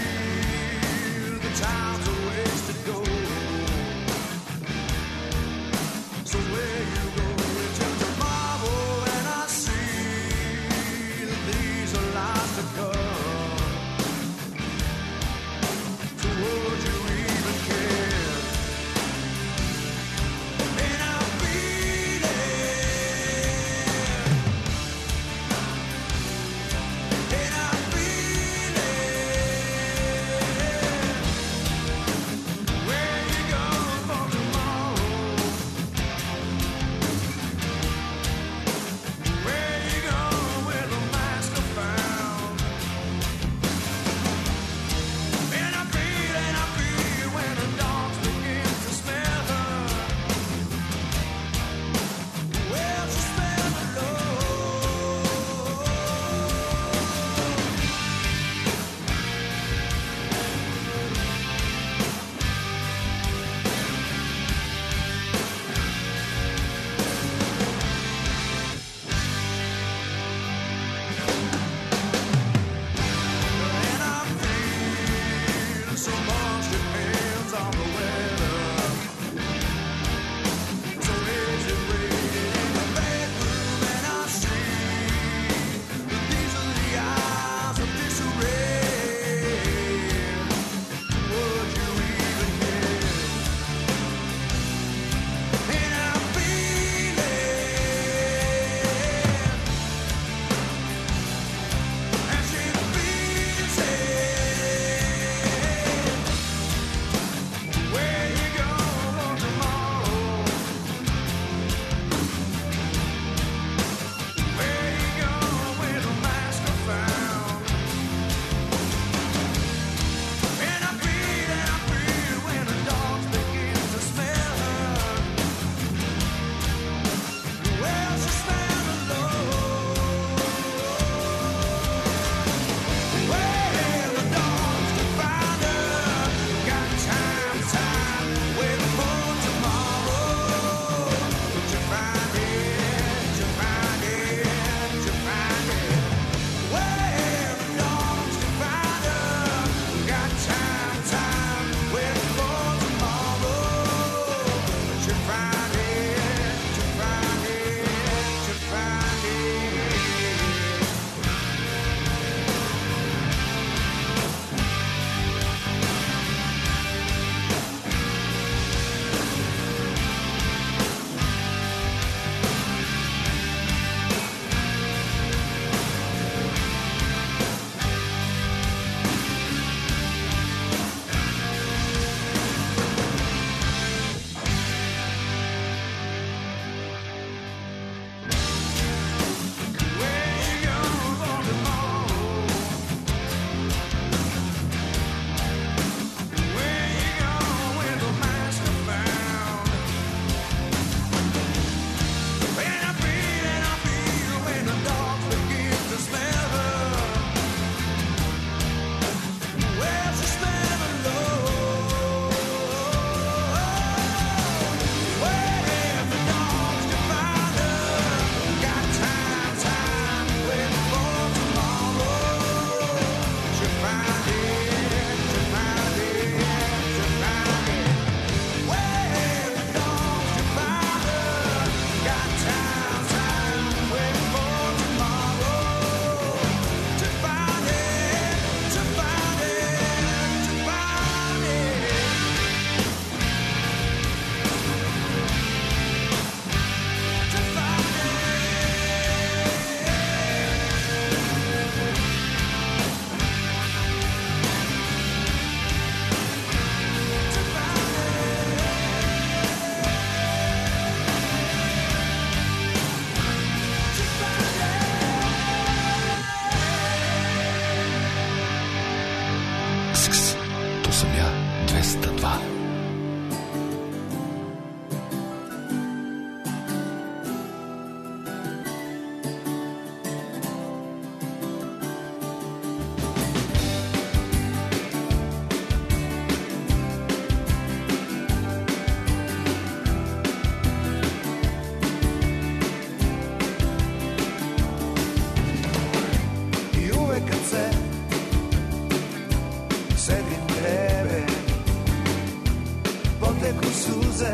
poteku suze,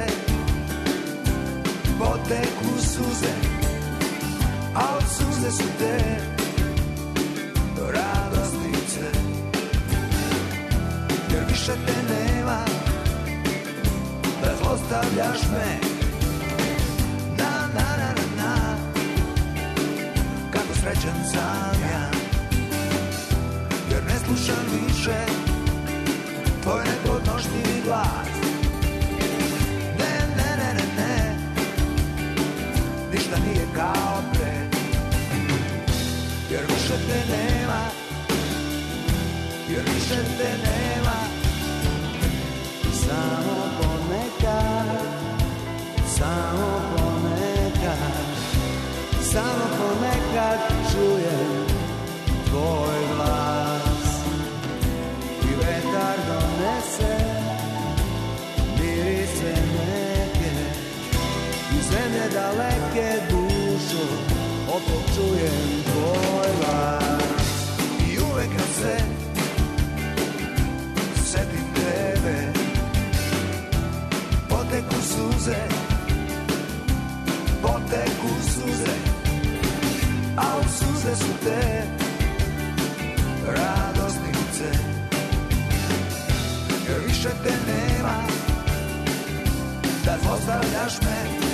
poteku suze, a od suze su te radosnice. Jer više te nema, da zlostavljaš me. Na, na, na, na, na, kako srećan sam ja. Jer ne slušam više tvoj nepodnošljivi glas. Ne, ne, ne, ne, ne, ništa nije kao pre. Jer više te nema, jer više te nema. Samo ponekad, samo ponekad, samo ponekad čujem tvoj glas. I vetar donese mirise neke, i zemlje daleke dušo, opet čujem tvoj glas. I uvek kad se setim tebe, poteku suze, poteku suze, a od suze su te radosnice. Jer više te nema, da zlostavljaš me.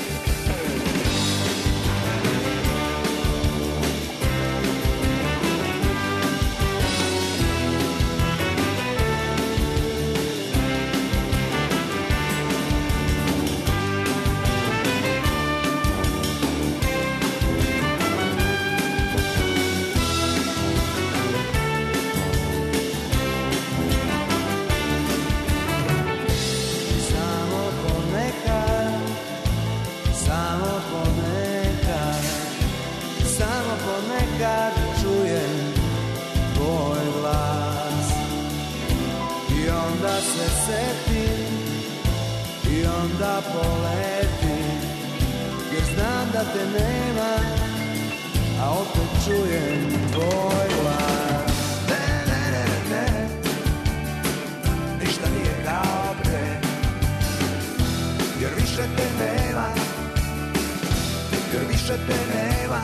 Kad čujem tvoj glas, i onda se setim, i onda poletim, jer znam da te nema, a opet čujem tvoj glas. Ne, ne, ne, ne, ne, ništa nije kao pre. Jer više te nema, jer više te nema,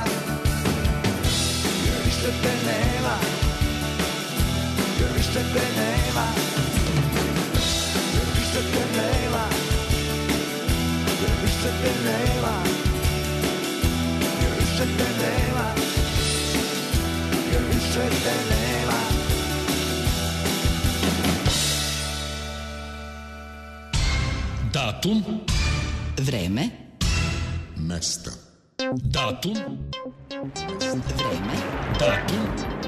više te nema, jer više te nema, jer više te nema, jer više te nema, jer više te nema, jer više te nema. Datum, Vreme, Mesta. datum, vreme, datum.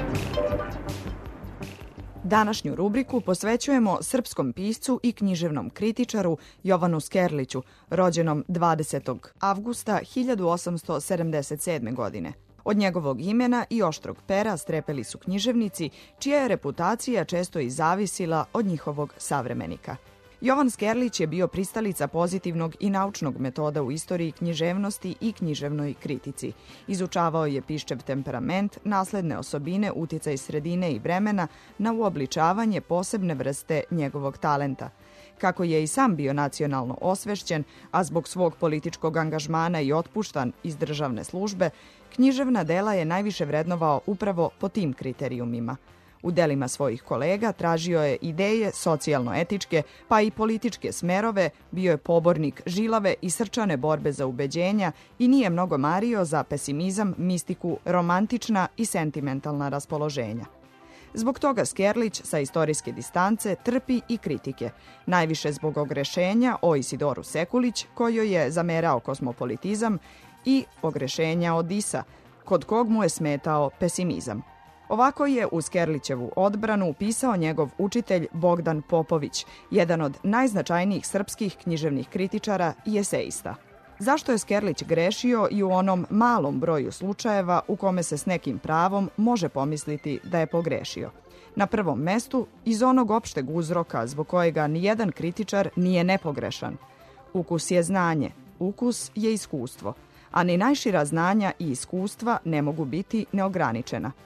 Današnju rubriku posvećujemo srpskom piscu i književnom kritičaru Jovanu Skerliću, rođenom dvadesetog avgusta hiljadu osamsto sedamdeset sedme. godine. Od njegovog imena i oštrog pera strepeli su književnici, čija je reputacija često i zavisila od njihovog savremenika. Jovan Skerlić je bio pristalica pozitivnog i naučnog metoda u istoriji književnosti i književnoj kritici. Izučavao je piščev temperament, nasledne osobine, uticaj sredine i vremena na uobličavanje posebne vrste njegovog talenta. Kako je i sam bio nacionalno osvešćen, a zbog svog političkog angažmana i otpuštan iz državne službe, književna dela je najviše vrednovao upravo po tim kriterijumima. U delima svojih kolega tražio je ideje socijalno-etičke, pa i političke smerove, bio je pobornik žilave i srčane borbe za ubeđenja i nije mnogo mario za pesimizam, mistiku, romantična i sentimentalna raspoloženja. Zbog toga Skerlić sa istorijske distance trpi i kritike, najviše zbog ogrešenja o Isidoru Sekulić, kojoj je zamerao kosmopolitizam, i ogrešenja od Isa, kod kog mu je smetao pesimizam. Ovako je u Skerlićevu odbranu pisao njegov učitelj Bogdan Popović, jedan od najznačajnijih srpskih književnih kritičara i eseista. Zašto je Skerlić grešio i u onom malom broju slučajeva u kome se s nekim pravom može pomisliti da je pogrešio? Na prvom mestu, iz onog opšteg uzroka zbog kojega nijedan kritičar nije nepogrešan. Ukus je znanje, ukus je iskustvo, a ni najšira znanja i iskustva ne mogu biti neograničena.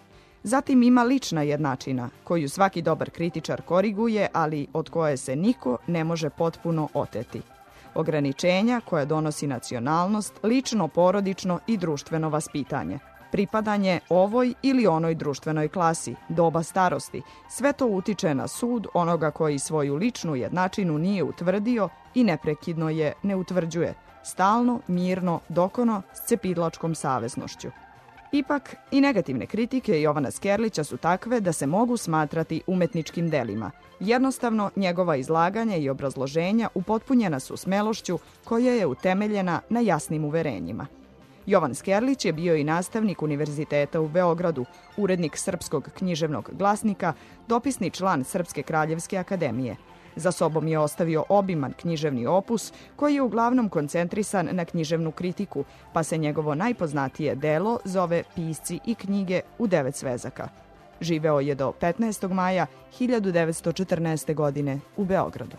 Zatim ima lična jednačina, koju svaki dobar kritičar koriguje, ali od koje se niko ne može potpuno oteti. Ograničenja koja donosi nacionalnost, lično, porodično i društveno vaspitanje. Pripadanje ovoj ili onoj društvenoj klasi, doba starosti, sve to utiče na sud onoga koji svoju ličnu jednačinu nije utvrdio i neprekidno je ne utvrđuje, stalno, mirno, dokono, s cepidlačkom saveznošću. Ipak, i negativne kritike Jovana Skerlića su takve da se mogu smatrati umetničkim delima. Jednostavno, njegova izlaganja i obrazloženja upotpunjena su smelošću koja je utemeljena na jasnim uverenjima. Jovan Skerlić je bio i nastavnik Univerziteta u Beogradu, urednik Srpskog književnog glasnika, dopisni član Srpske kraljevske akademije. Za sobom je ostavio obiman književni opus koji je uglavnom koncentrisan na književnu kritiku, pa se njegovo najpoznatije delo zove Pisci i knjige u devet svezaka. Živeo je do petnaestog maja hiljadu devetsto četrnaeste. godine u Beogradu.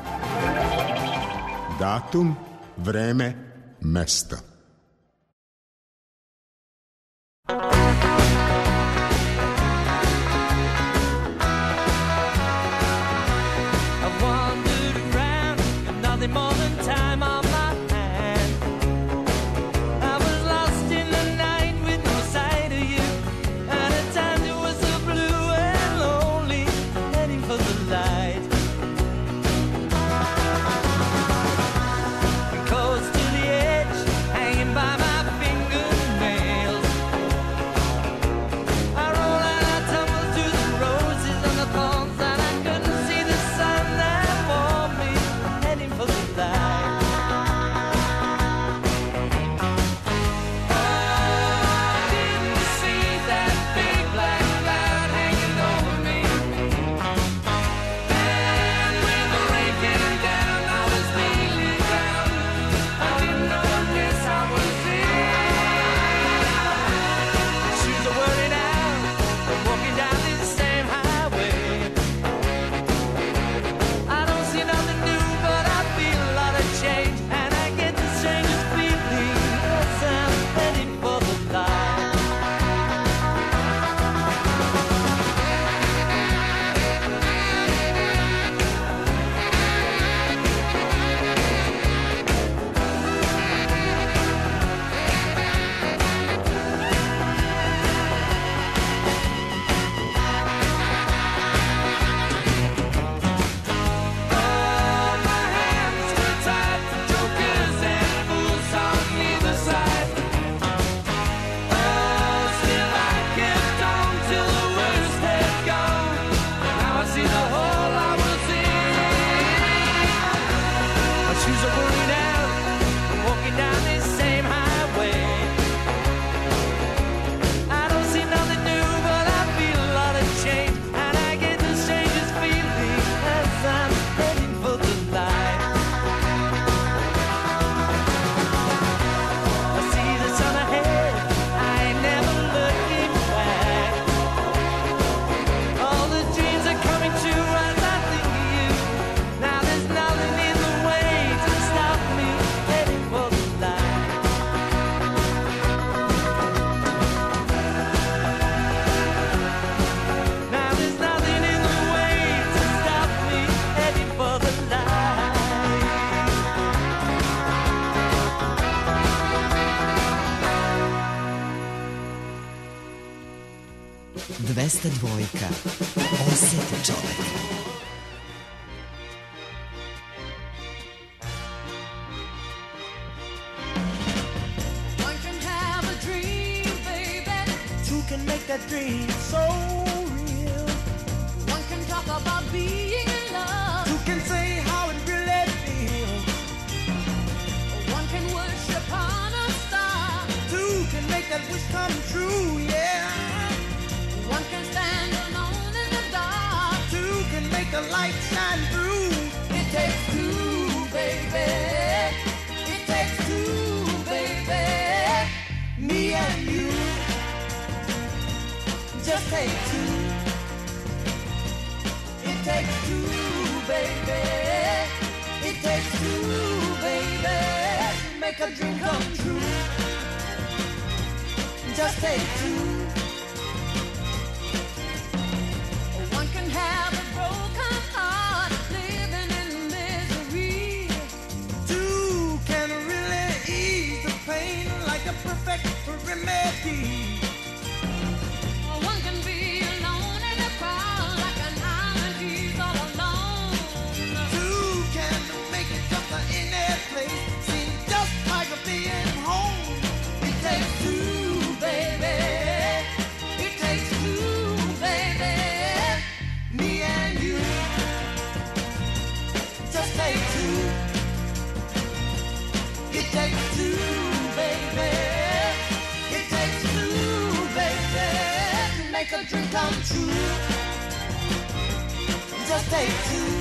Datum, vreme, mesto. More than time on my hand. I was lost in the night with no sight of you, and at times it was so blue and lonely, heading for the light. Close to the edge, hanging by my fingernails. I roll and I tumble through the roses and the thorns, and I couldn't see the sun that warmed me, heading for the light. Oh, didn't you see that big black cloud hanging over me? And when the rain came down, I was kneeling down. I didn't know what mess I was in. Shoes are worn out, I'm walking down this same highway. I don't see nothing new, but I feel a lot of change, and I get the strangest feeling as I'm heading for the light. Oh, my hands were tied for jokers and fools on either side. Oh, still I kept on till the worst had gone. Now I see the hole I was in. My shoes are worn out, I'm walking down this same highway. I don't see nothing new, but I feel a lot of change, and I get the strangest feeling as I'm heading for the light. I see the sun ahead, I ain't never looking back. All the dreams are coming true as I think of you. Now there's nothing in the way to stop me heading for the light. Now there's nothing in the way to stop me heading for the light. dvesta dvojka. Osjeti čovek. One can have a dream, baby. Two can make that dream so real. One can talk about being in love. Two can say how it really feels. One can worship on a star. Two can make that wish come true, yeah. One can stand alone in the dark. Two can make the light shine through. It takes two, baby. It takes two, baby. Me and you, just take two. It takes two, baby. It takes two, baby. Make a dream come true. Just take two. make a dream come true. Just take two.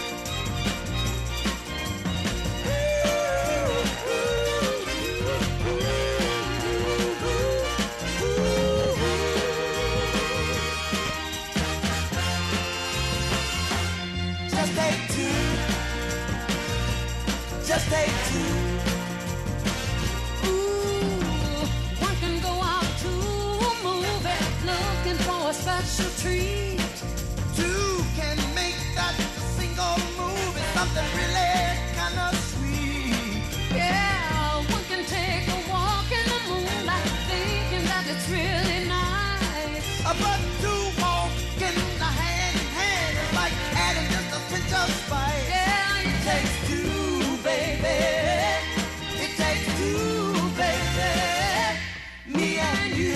Just take two. Just take two. Ooh, one can go out to a movie looking for a special treat. Two can make that single move. It's something really kind of sweet. Yeah, one can take a walk in the moonlight thinking that it's really nice. Uh, But two walking hand in hand is like adding just a pinch of spice. Yeah, It takes two, baby. It takes two, baby. Me and you.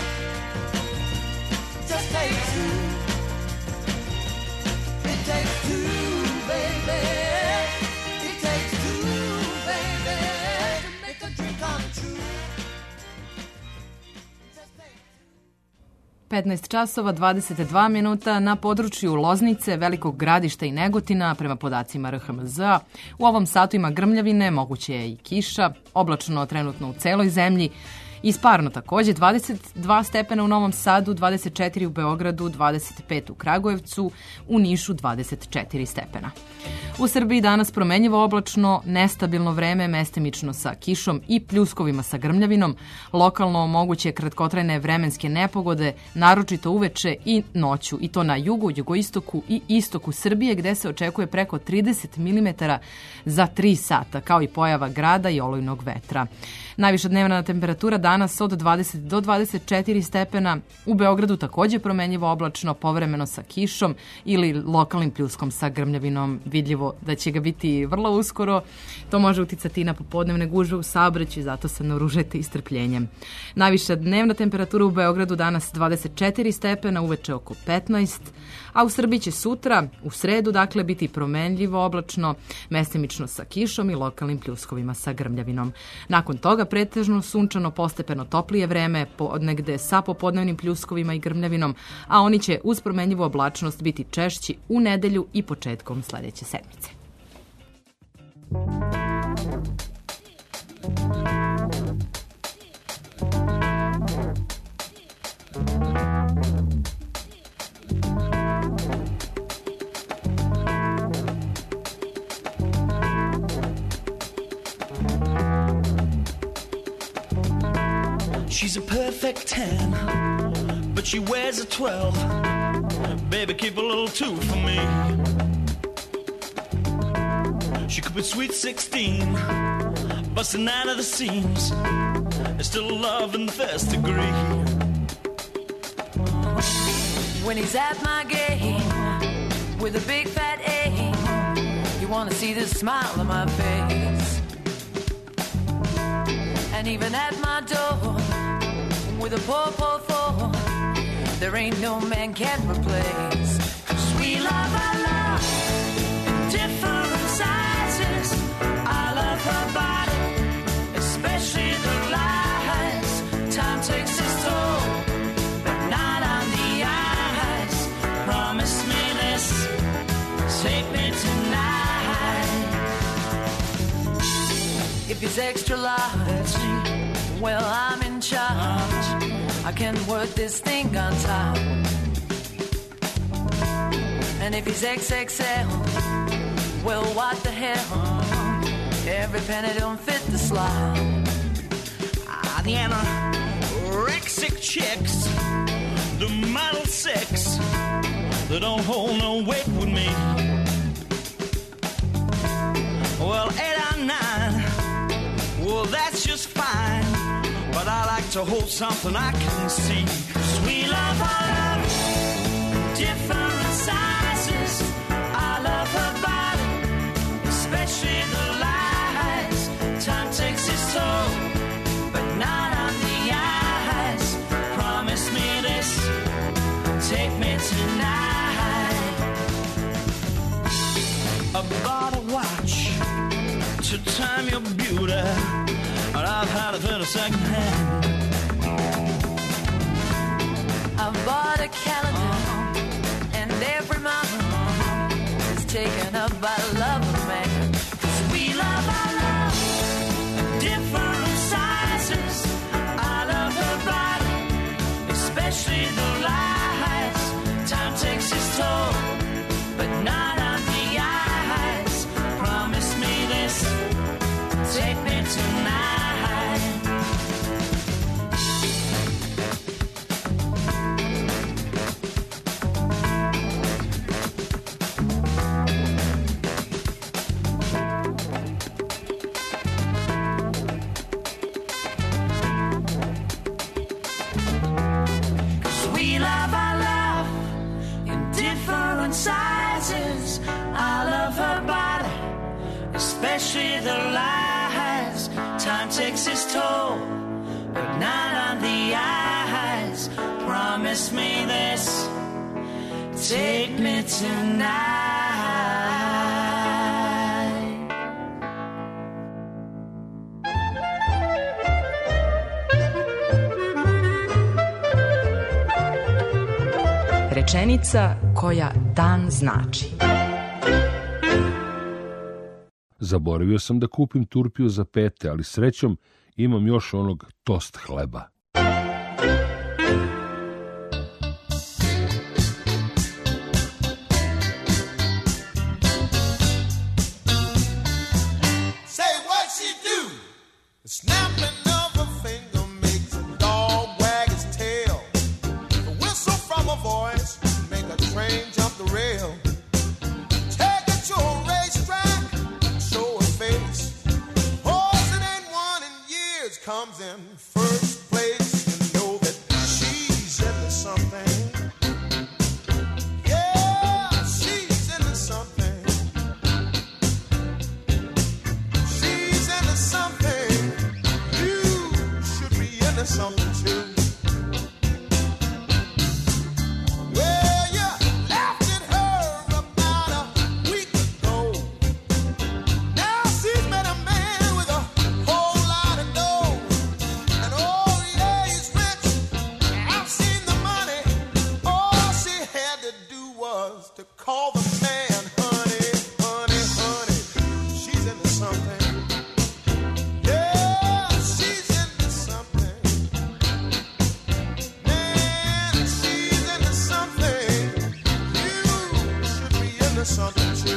Just take two. It takes two, baby. It takes two, baby. To make a dream come true. Just take petnaest časova dvadeset dva minuta na području Loznice, Velikog Gradišta i Negotina, prema podacima R H M Z-a. U ovom satu ima grmljavine, moguće je i kiša, oblačno trenutno u celoj zemlji. Isparno takođe, dvadeset dva stepena u Novom Sadu, dvadeset četiri u Beogradu, dvadeset pet u Kragujevcu, u Nišu dvadeset četiri stepena. U Srbiji danas promenjivo oblačno, nestabilno vreme, mestimično sa kišom i pljuskovima sa grmljavinom, lokalno moguće kratkotrajne vremenske nepogode, naročito uveče i noću, i to na jugu, jugoistoku i istoku Srbije, gde se očekuje preko trideset milimetara za tri sata, kao i pojava grada i olujnog vetra. Najviša dnevna temperatura danas od dvadeset do dvadeset četiri stepena, u Beogradu takođe promenjivo oblačno, povremeno sa kišom ili lokalnim pljuskom sa grmljavinom, vidljivo da će ga biti vrlo uskoro. To može uticati na popodnevne gužve u saobraćaju, zato se naoružajte i strpljenjem. Najviša dnevna temperatura u Beogradu danas dvadeset četiri stepena, uveče oko petnaest, a u Srbiji će sutra, u sredu, dakle, biti promenljivo oblačno, mestimično sa kišom i lokalnim pljuskovima sa grmljavinom. Nakon toga pretežno sunčano, postepeno toplije vreme, negde sa popodnevnim pljuskovima i grmljavinom, a oni će uz promenljivu oblačnost biti češći u nedelju i početkom sledeće sedmice. She's a perfect ten, but she wears a twelve. Baby, keep a little two for me. She could be sweet sixteen, busting out of the seams. It's still love in the first degree. When he's at my game with a big fat A, you wanna see the smile on my face. And even at my door with a poor, poor four, there ain't no man can replace. 'Cause we love our love in different sizes. I love her body, especially the lies. Time takes its toll, but not on the eyes. Promise me this, take me tonight. If he's extra large, well, I'm in charge. I can work this thing on top. And if he's X X L, well, what the hell? Every penny don't fit the slot. Ah, the anorexic chicks, the model six, they don't hold no weight with me. Well, eight or nine, well, that's just fine. But I like to hold something I can see. 'Cause we love our love, different sizes. I love her body, especially the lies. Time takes its toll, but not on the eyes. Promise me this, take me tonight. I bought a watch to time your beauty, but I've had it in a second hand. I bought the calendar, and every month is taken up by love of man. 'Cause we love our love, different sizes. I love her body, especially the lies. Time takes its toll, but not on the eyes. Promise me this, take me tonight. Sizes. I love her body, especially the lies. Time takes its toll, but not on the eyes. Promise me this, take me tonight. Rečenica koja dan znači. Zaboravio sam da kupim turpiju za pete, ali srećom imam još onog tost hleba. Say what she do? Snapping of a finger makes a dog wag his tail. The whistle from a voice make a train jump the rail. Take it to a racetrack, show her face. Horse it ain't won in years comes in first place. You know that she's into something. Yeah, she's into something. She's into something. You should be into something too. Well, you laughed at her about a week ago. Now she's met a man with a whole lot of dough. And oh yeah, he's rich. I've seen the money. All she had to do was to call the man honey, honey, honey. She's into something. Yeah, she's into something. Man, she's into something. You should be into something too.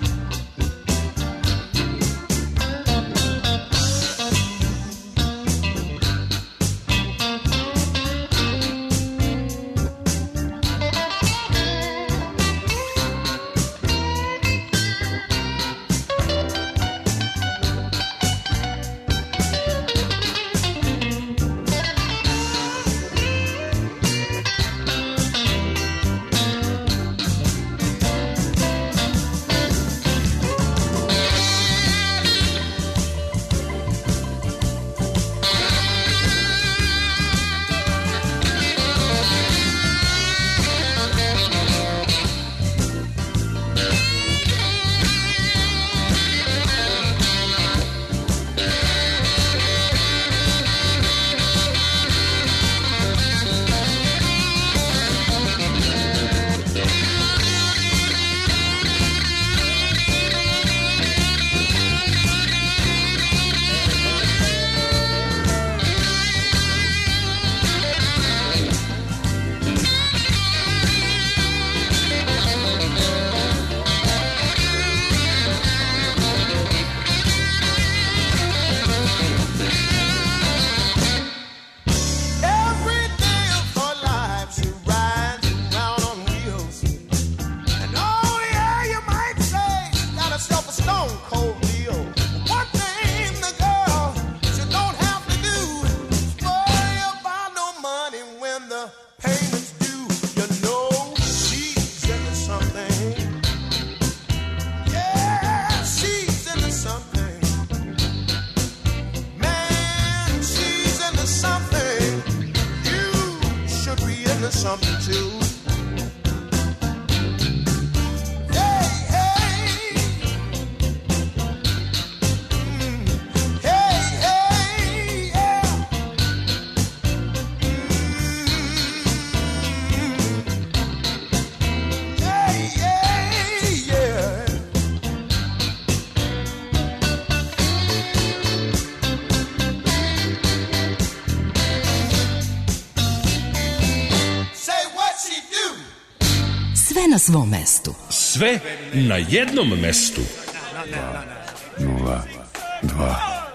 Every day of her life she rides around on wheels. And oh yeah, you might say she got herself a stone cold deal. One thing the girl she don't have to do is worry about no money when the payment's due. You know she's into something. Yeah, she's into something. Man, she's into something. You should be into something too. Hey, hey. Mm. Hey, hey, yeah. Mm. na svom mestu. Sve na jednom mestu. Nula, dva.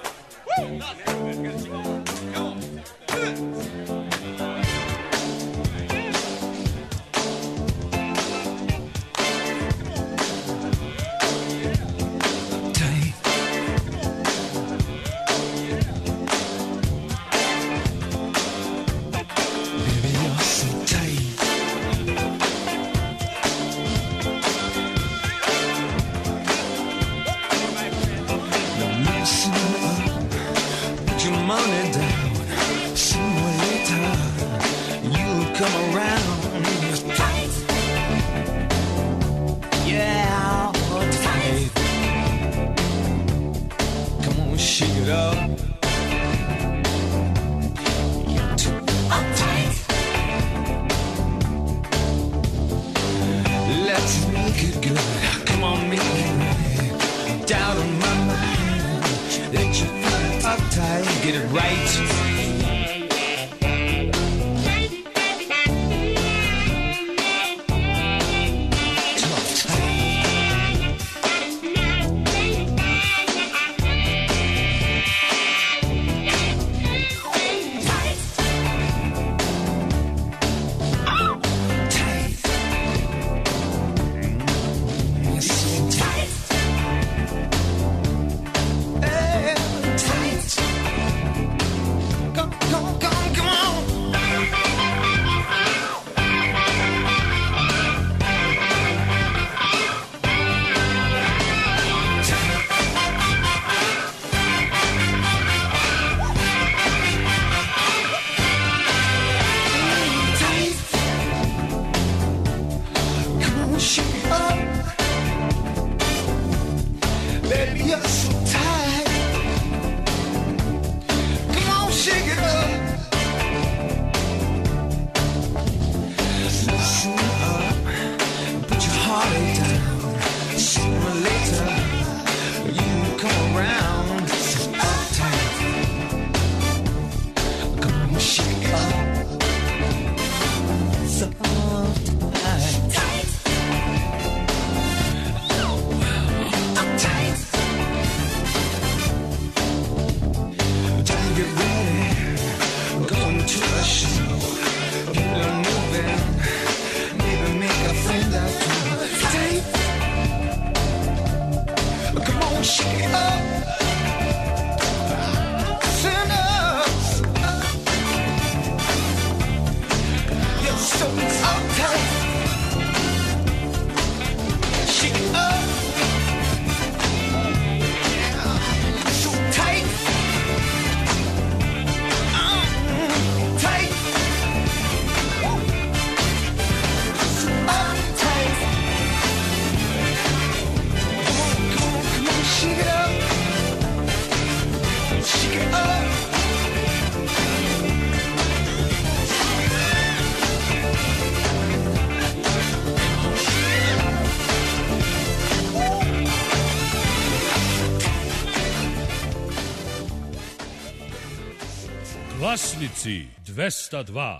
Glasnici dvesta dva.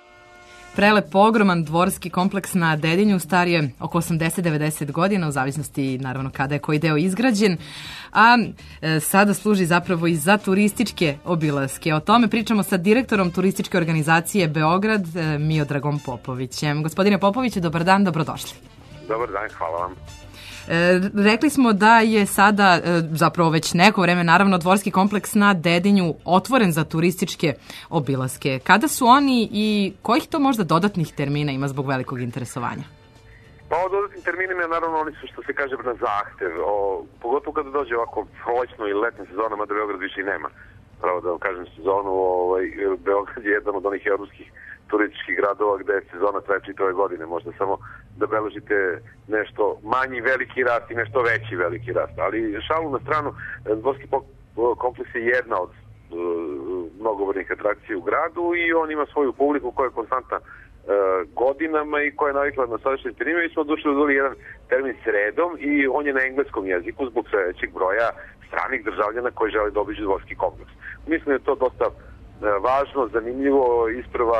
Prelep, ogroman dvorski kompleks na Dedinju, star je oko osamdeset do devedeset godina, u zavisnosti naravno kada je koji deo izgrađen, a e, sada služi zapravo i za turističke obilaske. O tome pričamo sa direktorom turističke organizacije Beograd, e, Miodragom Popovićem. Gospodine Popoviću, dobar dan, dobrodošli. Dobar dan, hvala vam. E, rekli smo da je sada, e, zapravo već neko vreme, naravno, dvorski kompleks na Dedinju otvoren za turističke obilaske. Kada su oni i kojih to možda dodatnih termina ima zbog velikog interesovanja? Pa o dodatnim terminima, naravno, oni su, što se kaže, na zahtev. O, pogotovo kada dođe ovako prolećno ili letna sezona, mada Beograd više i nema. Pravo da vam kažem sezonu, ovaj, Beograd je jedan od onih evropskih turističkih gradova gde sezona traje čitave godine. Možda samo da beležite nešto manji veliki rast i nešto veći veliki rast. Ali šalu na stranu, dvorski kompleks je jedna od uh, mnogobrojnih atrakcija u gradu i on ima svoju publiku koja je konstantna uh, godinama i koja je navikla na sadašnje termine. Mi smo došli udali jedan termin sredom i on je na engleskom jeziku zbog sve većeg broja stranih državljana koji žele da obiđu dvorski kompleks. Mislim da je to dosta uh, važno, zanimljivo, isprva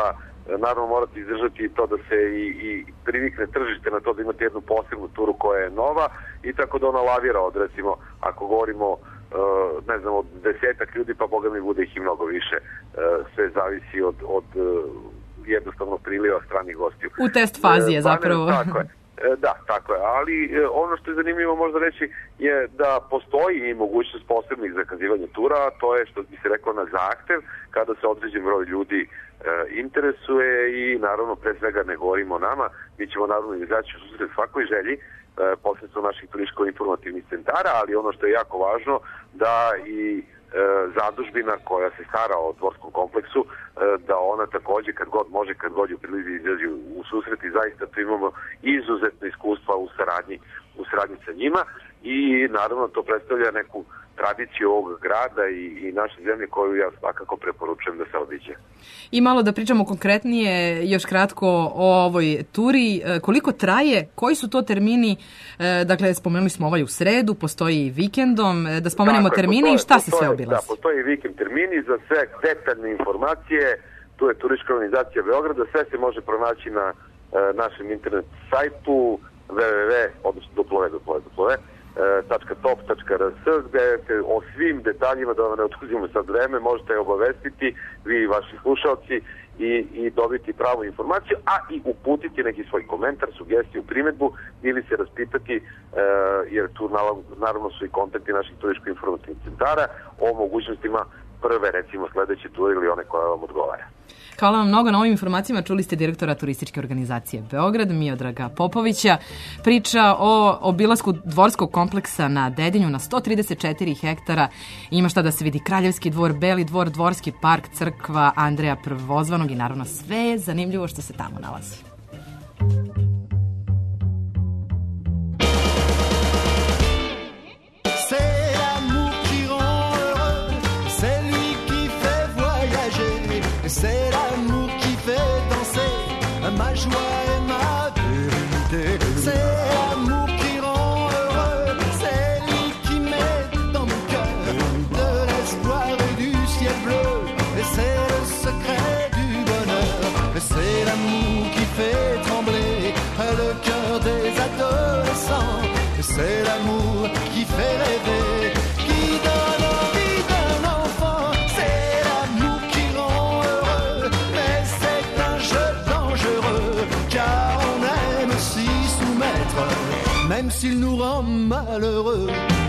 naravno morate izdržati to da se i, i privikne tržište na to da imate jednu posebnu turu koja je nova i tako da ona lavira od, recimo, ako govorimo Uh, ne znam, od desetak ljudi, pa boga mi bude ih i mnogo više. Uh, sve zavisi od, od uh, jednostavno priliva stranih gostiju. U test fazi je uh, zapravo. Ne, tako je. Uh, da, tako je. Ali uh, ono što je zanimljivo možda reći je da postoji i mogućnost posebnih zakazivanja tura, a to je što bi se reklo na zahtev, kada se određen broj ljudi uh, interesuje i naravno pre svega ne govorimo o nama, mi ćemo naravno izaći u susret svakoj želji posredstvom naših turističko-informativnih centara, ali ono što je jako važno da i e, zadužbina koja se stara o dvorskom kompleksu, e, da ona takođe kad god može, kad god ju prilizi izađe u susret i zaista tu imamo izuzetno iskustva u saradnji, u saradnji sa njima i naravno to predstavlja neku tradiciju ovog grada i, i naše zemlje koju ja svakako preporučujem da se obiđe. I malo da pričamo konkretnije, još kratko o ovoj turi. Koliko traje, koji su to termini? Dakle, spomenuli smo ovaj u sredu, postoji i vikendom. Da spomenemo dakle, termine postoje, i šta se sve obilazi? Da, postoji i vikend termini za sve detaljne informacije. Tu je Turistička organizacija Beograda. Sve se može pronaći na e, našem internet sajtu www, odnosno www tačka top tačka r s gde o svim detaljima, da vam ne oduzimo sad vreme, možete obavestiti vi i vaši slušalci i, i dobiti pravu informaciju, a i uputiti neki svoj komentar, sugestiju, primetbu ili se raspitati, e, jer tu naravno su i kontakti naših turističko-informativnih centara o mogućnostima prve, recimo, sledeće ture ili one koja vam odgovara. Hvala vam mnogo na ovim informacijama. Čuli ste direktora Turističke organizacije Beograd, Miodraga Popovića. Priča o obilasku dvorskog kompleksa na Dedinju na sto trideset četiri hektara. Ima šta da se vidi: Kraljevski dvor, Beli dvor, Dvorski park, crkva Andreja Prvozvanog i naravno sve zanimljivo što se tamo nalazi. C'est l'amour qui fait danser ma joie et ma vérité. C'est l'amour qui rend heureux, c'est lui qui met dans mon cœur de l'espoir et du ciel bleu. Et c'est le secret du bonheur. C'est l'amour qui fait trembler le cœur des adolescents. C'est l'amour qui fait rêver, qui donne envie d'un enfant. C'est l'amour qui rend heureux, mais c'est un jeu dangereux, car on aime s'y soumettre, même s'il nous rend malheureux.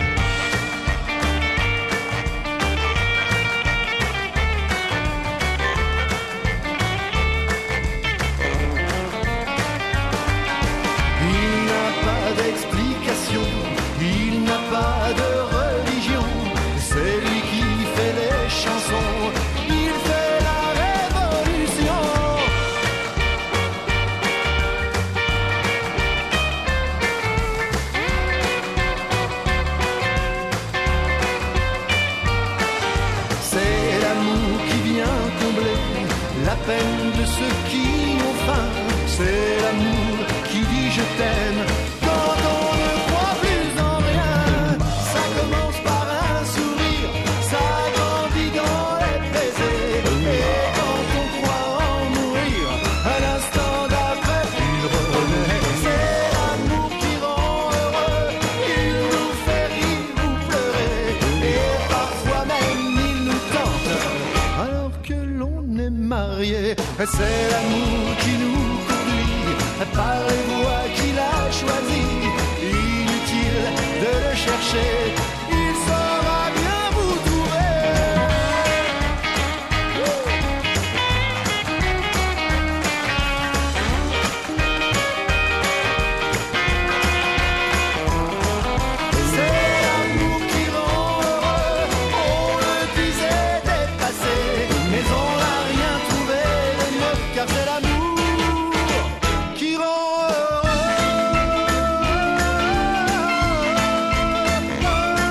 Il n'a pas d'explication, il n'a pas de religion, c'est lui qui fait les chansons, il fait la révolution. C'est l'amour qui vient combler la peine de ceux qui ont faim. C'est l'amour qui dit je t'aime quand on ne croit plus en rien. Ça commence par un sourire, ça grandit dans les baisers. Et quand on croit en mourir, à l'instant d'après il renaît. C'est l'amour qui rend heureux, il nous fait rire ou pleurer. Et parfois même il nous tente, alors que l'on est marié. C'est l'amour qui nous conduit par les voies qu'il a choisies. Inutile de le chercher, il saura bien vous trouver. C'est l'amour qui rend heureux, on le disait dépassé, mais on n'a rien trouvé de mieux, car c'est l'amour qui rend heureux.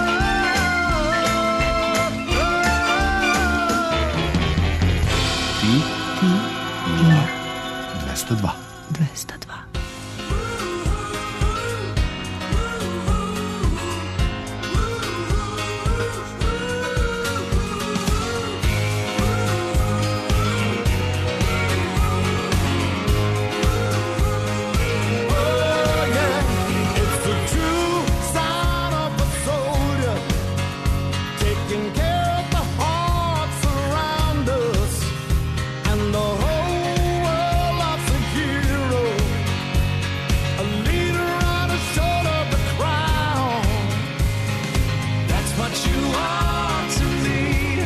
taking care of the hearts around us, and the whole world loves a hero, a leader on the shoulder of the crowd. That's what you are to me.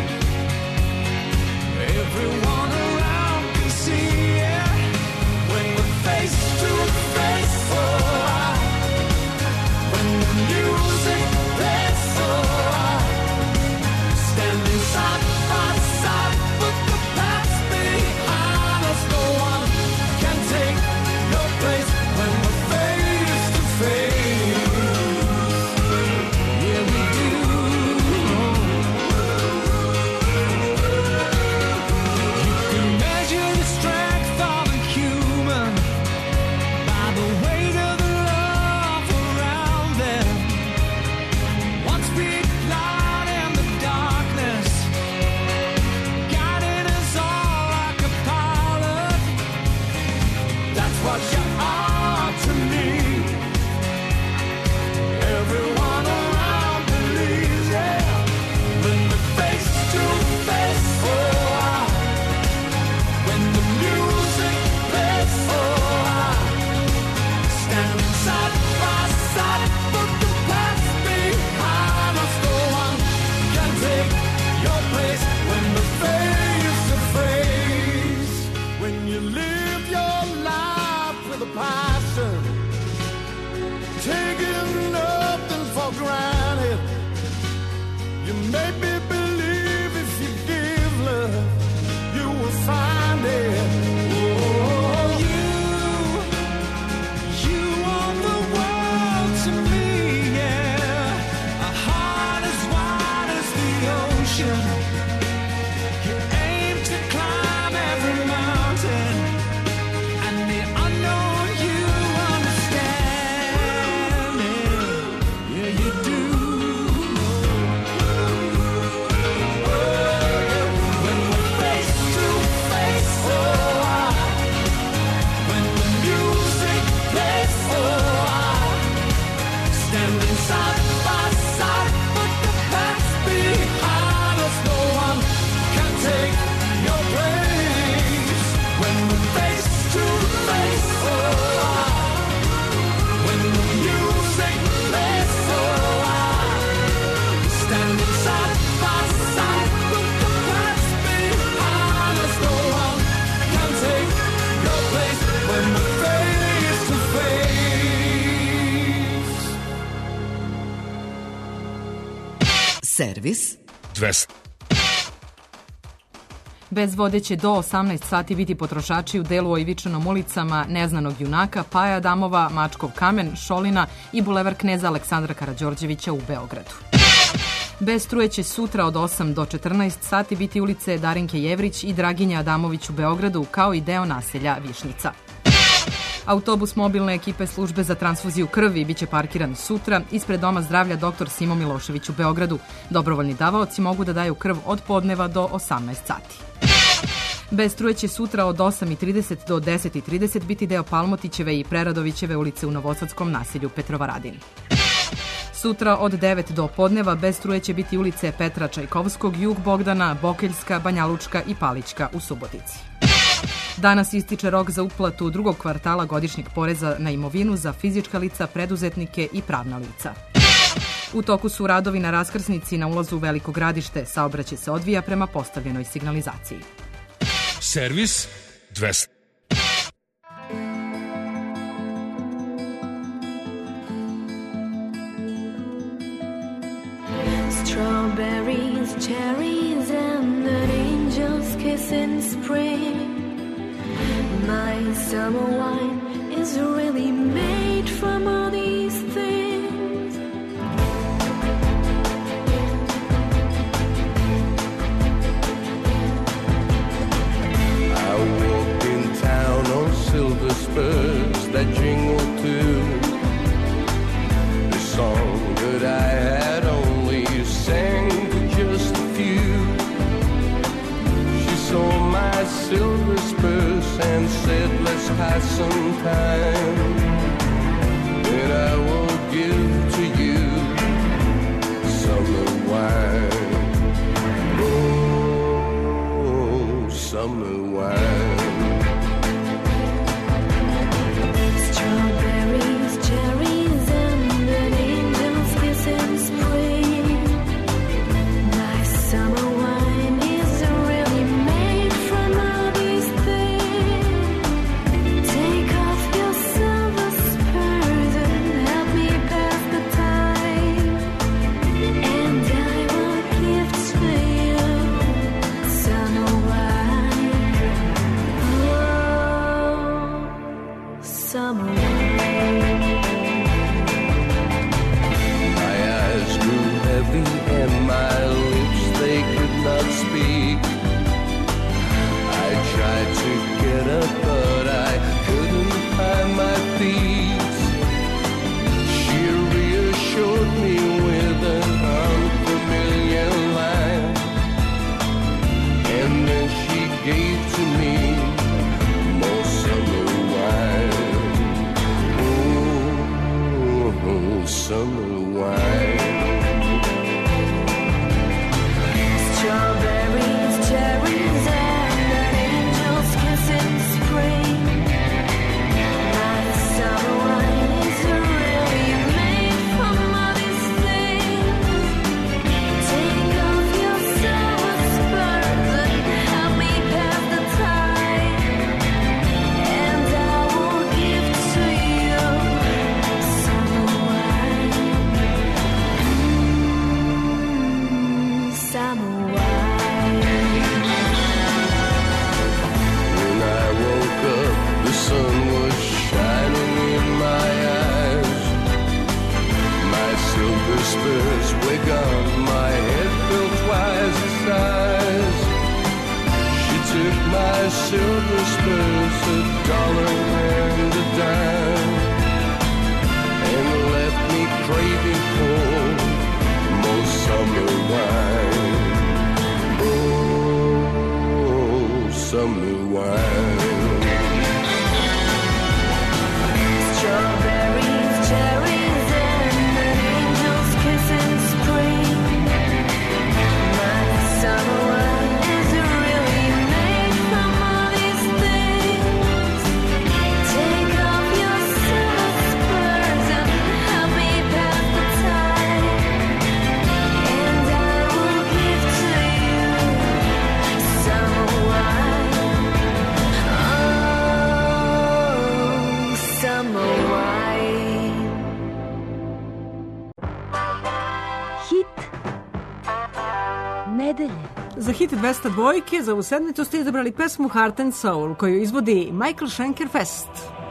Everyone around can see it when we're face to face. Oh, when the music plays, so standing side by side with the past behind us. No one can take your place when we're face to face. Yeah, we do. You can measure the strength of a human by the weight of the love around them. One speed light in the darkness, guiding us all like a pilot. That's what you are to me. Everyone around believes it when we're face to face. Oh, when the music plays, oh, standing side by side, but the past behind us. No one can take your place when we're face to face. When you live your life with a passion, taking nothing for granted, you make me believe if you give love, you will find it. Oh, you, you are the world to me, yeah. A heart as wide as the ocean. You aim to climb every mountain, and the unknown you understand it. Yeah, you do. When we're face to face, oh, when the music plays, oh, standing side by side, but the past behind us. No one can take your place when we're face to face, oh, when the music plays, oh, standing side by side, but the past behind us. No one can take your place when we're face to face. Servis dvesta. Bez vode će do osamnaest sati biti potrošači u delu o Ivičanom ulicama Neznanog junaka, Paja Adamova, Mačkov kamen, Šolina i Bulevar Kneza Aleksandra Karađorđevića u Beogradu. Bez struje će sutra od osam do četrnaest sati biti ulice Darinke Jevrić i Draginje Adamović u Beogradu, kao i deo naselja Višnjica. Autobus mobilne ekipe službe za transfuziju krvi biće parkiran sutra ispred Doma zdravlja doktor Simo Milošević u Beogradu. Dobrovoljni davaoci mogu da daju krv od podneva do osamnaest sati. Bez struje će sutra od osam i trideset do deset i trideset biti deo Palmotićeve i Preradovićeve ulice u novosadskom naselju Petrovaradin. Sutra od devet do podneva bez struje će biti ulice Petra Čajkovskog, Jug Bogdana, Bokeljska, Banjalučka i Palićka u Subotici. Danas ističe rok za uplatu drugog kvartala godišnjeg poreza na imovinu za fizička lica, preduzetnike i pravna lica. U toku su radovi na raskrsnici na ulazu u Veliko Gradište. Saobraćaj se odvija prema postavljenoj signalizaciji. Servis dvesta. Strawberries, cherries, and an angel's kiss in spring. My summer wine is really made from all these things. I walked in town on silver spurs that jingle too. The song that I had only sang to just a few. She saw my silver spurs and said, let's pass some time, and I will give to you summer wine. my silver spurs, a dollar and a dime, and left me craving for more summer wine. Oh, summer wine. Strawberries, cherries, and an angel's kiss in spring. My summer wine is really made from all these things. Take off your silver spurs and help me pass the time, and I will give to you summer wine. Oh, summer wine. Hit nedelje. Za hit dvesta dvojke za ovu sedmicu ste izabrali pesmu Heart and Soul koju izvodi Michael Schenker Fest.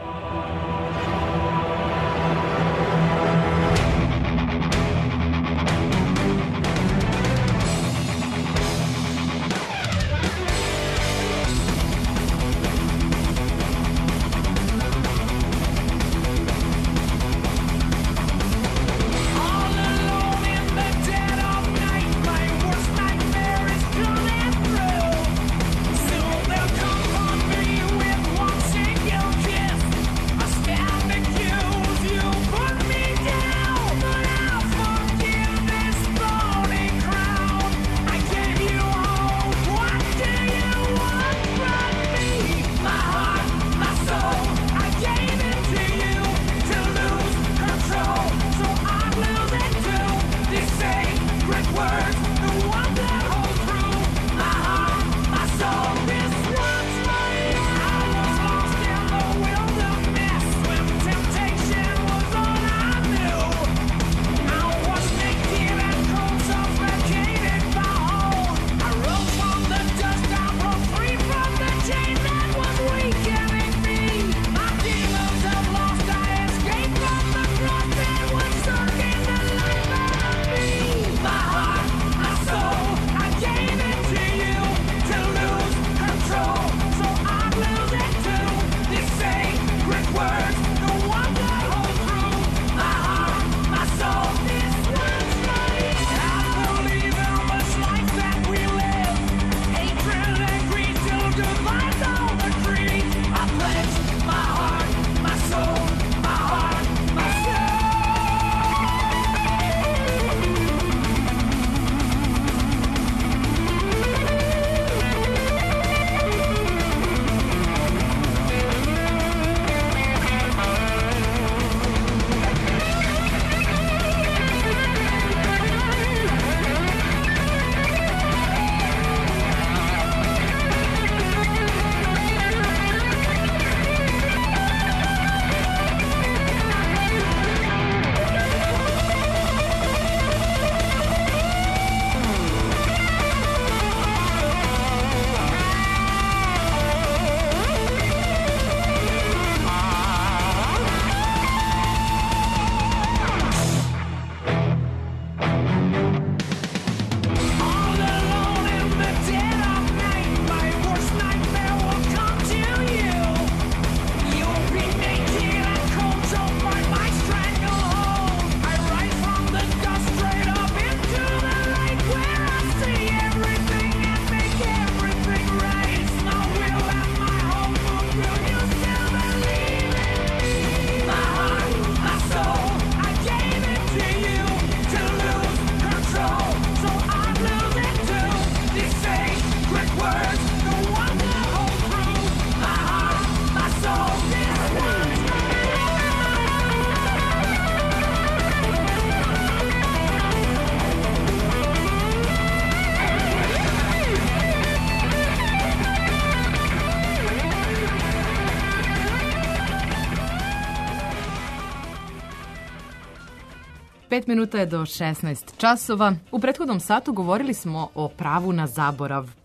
Pet minuta je do šesnaest časova. U prethodnom satu govorili smo o pravu na zaborav.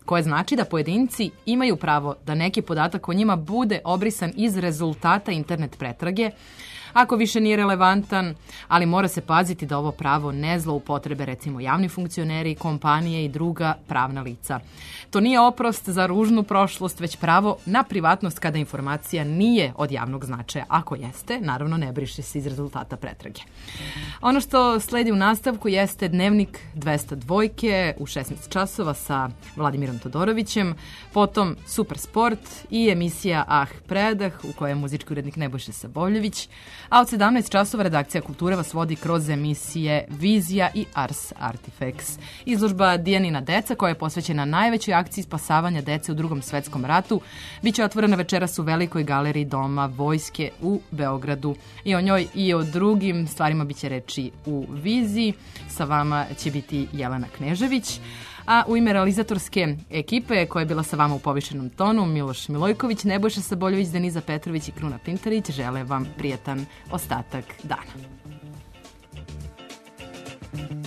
koje znači da pojedinci imaju pravo da neki podatak o njima bude obrisan iz rezultata internet pretrage, ako više nije relevantan, ali mora se paziti da ovo pravo ne zloupotrebe recimo javni funkcioneri, kompanije i druga pravna lica. To nije oprost za ružnu prošlost, već pravo na privatnost kada informacija nije od javnog značaja. Ako jeste, naravno ne briše se iz rezultata pretrage. Ono što sledi u nastavku jeste Dnevnik dvesta dva u šesnaest časova sa Vladimirom Todorovićem, potom Super sport i emisija Ah predah u kojoj je muzički urednik Nebojša Saboljević, a od sedamnaest časova redakcija Kulture vas vodi kroz emisije Vizija i Ars Artifex. Izložba Dijanina deca, koja je posvećena najvećoj akciji spasavanja dece u Drugom svetskom ratu, biće otvorena večeras u Velikoj galeriji Doma Vojske u Beogradu. I o njoj i o drugim stvarima biće reči u Viziji. Sa vama će biti Jelena Knežević. A u ime realizatorske ekipe koja je bila sa vama u povišenom tonu, Miloš Milojković, Nebojša Saboljević, Deniza Petrović i Kruna Pintarić, žele vam prijetan ostatak dana.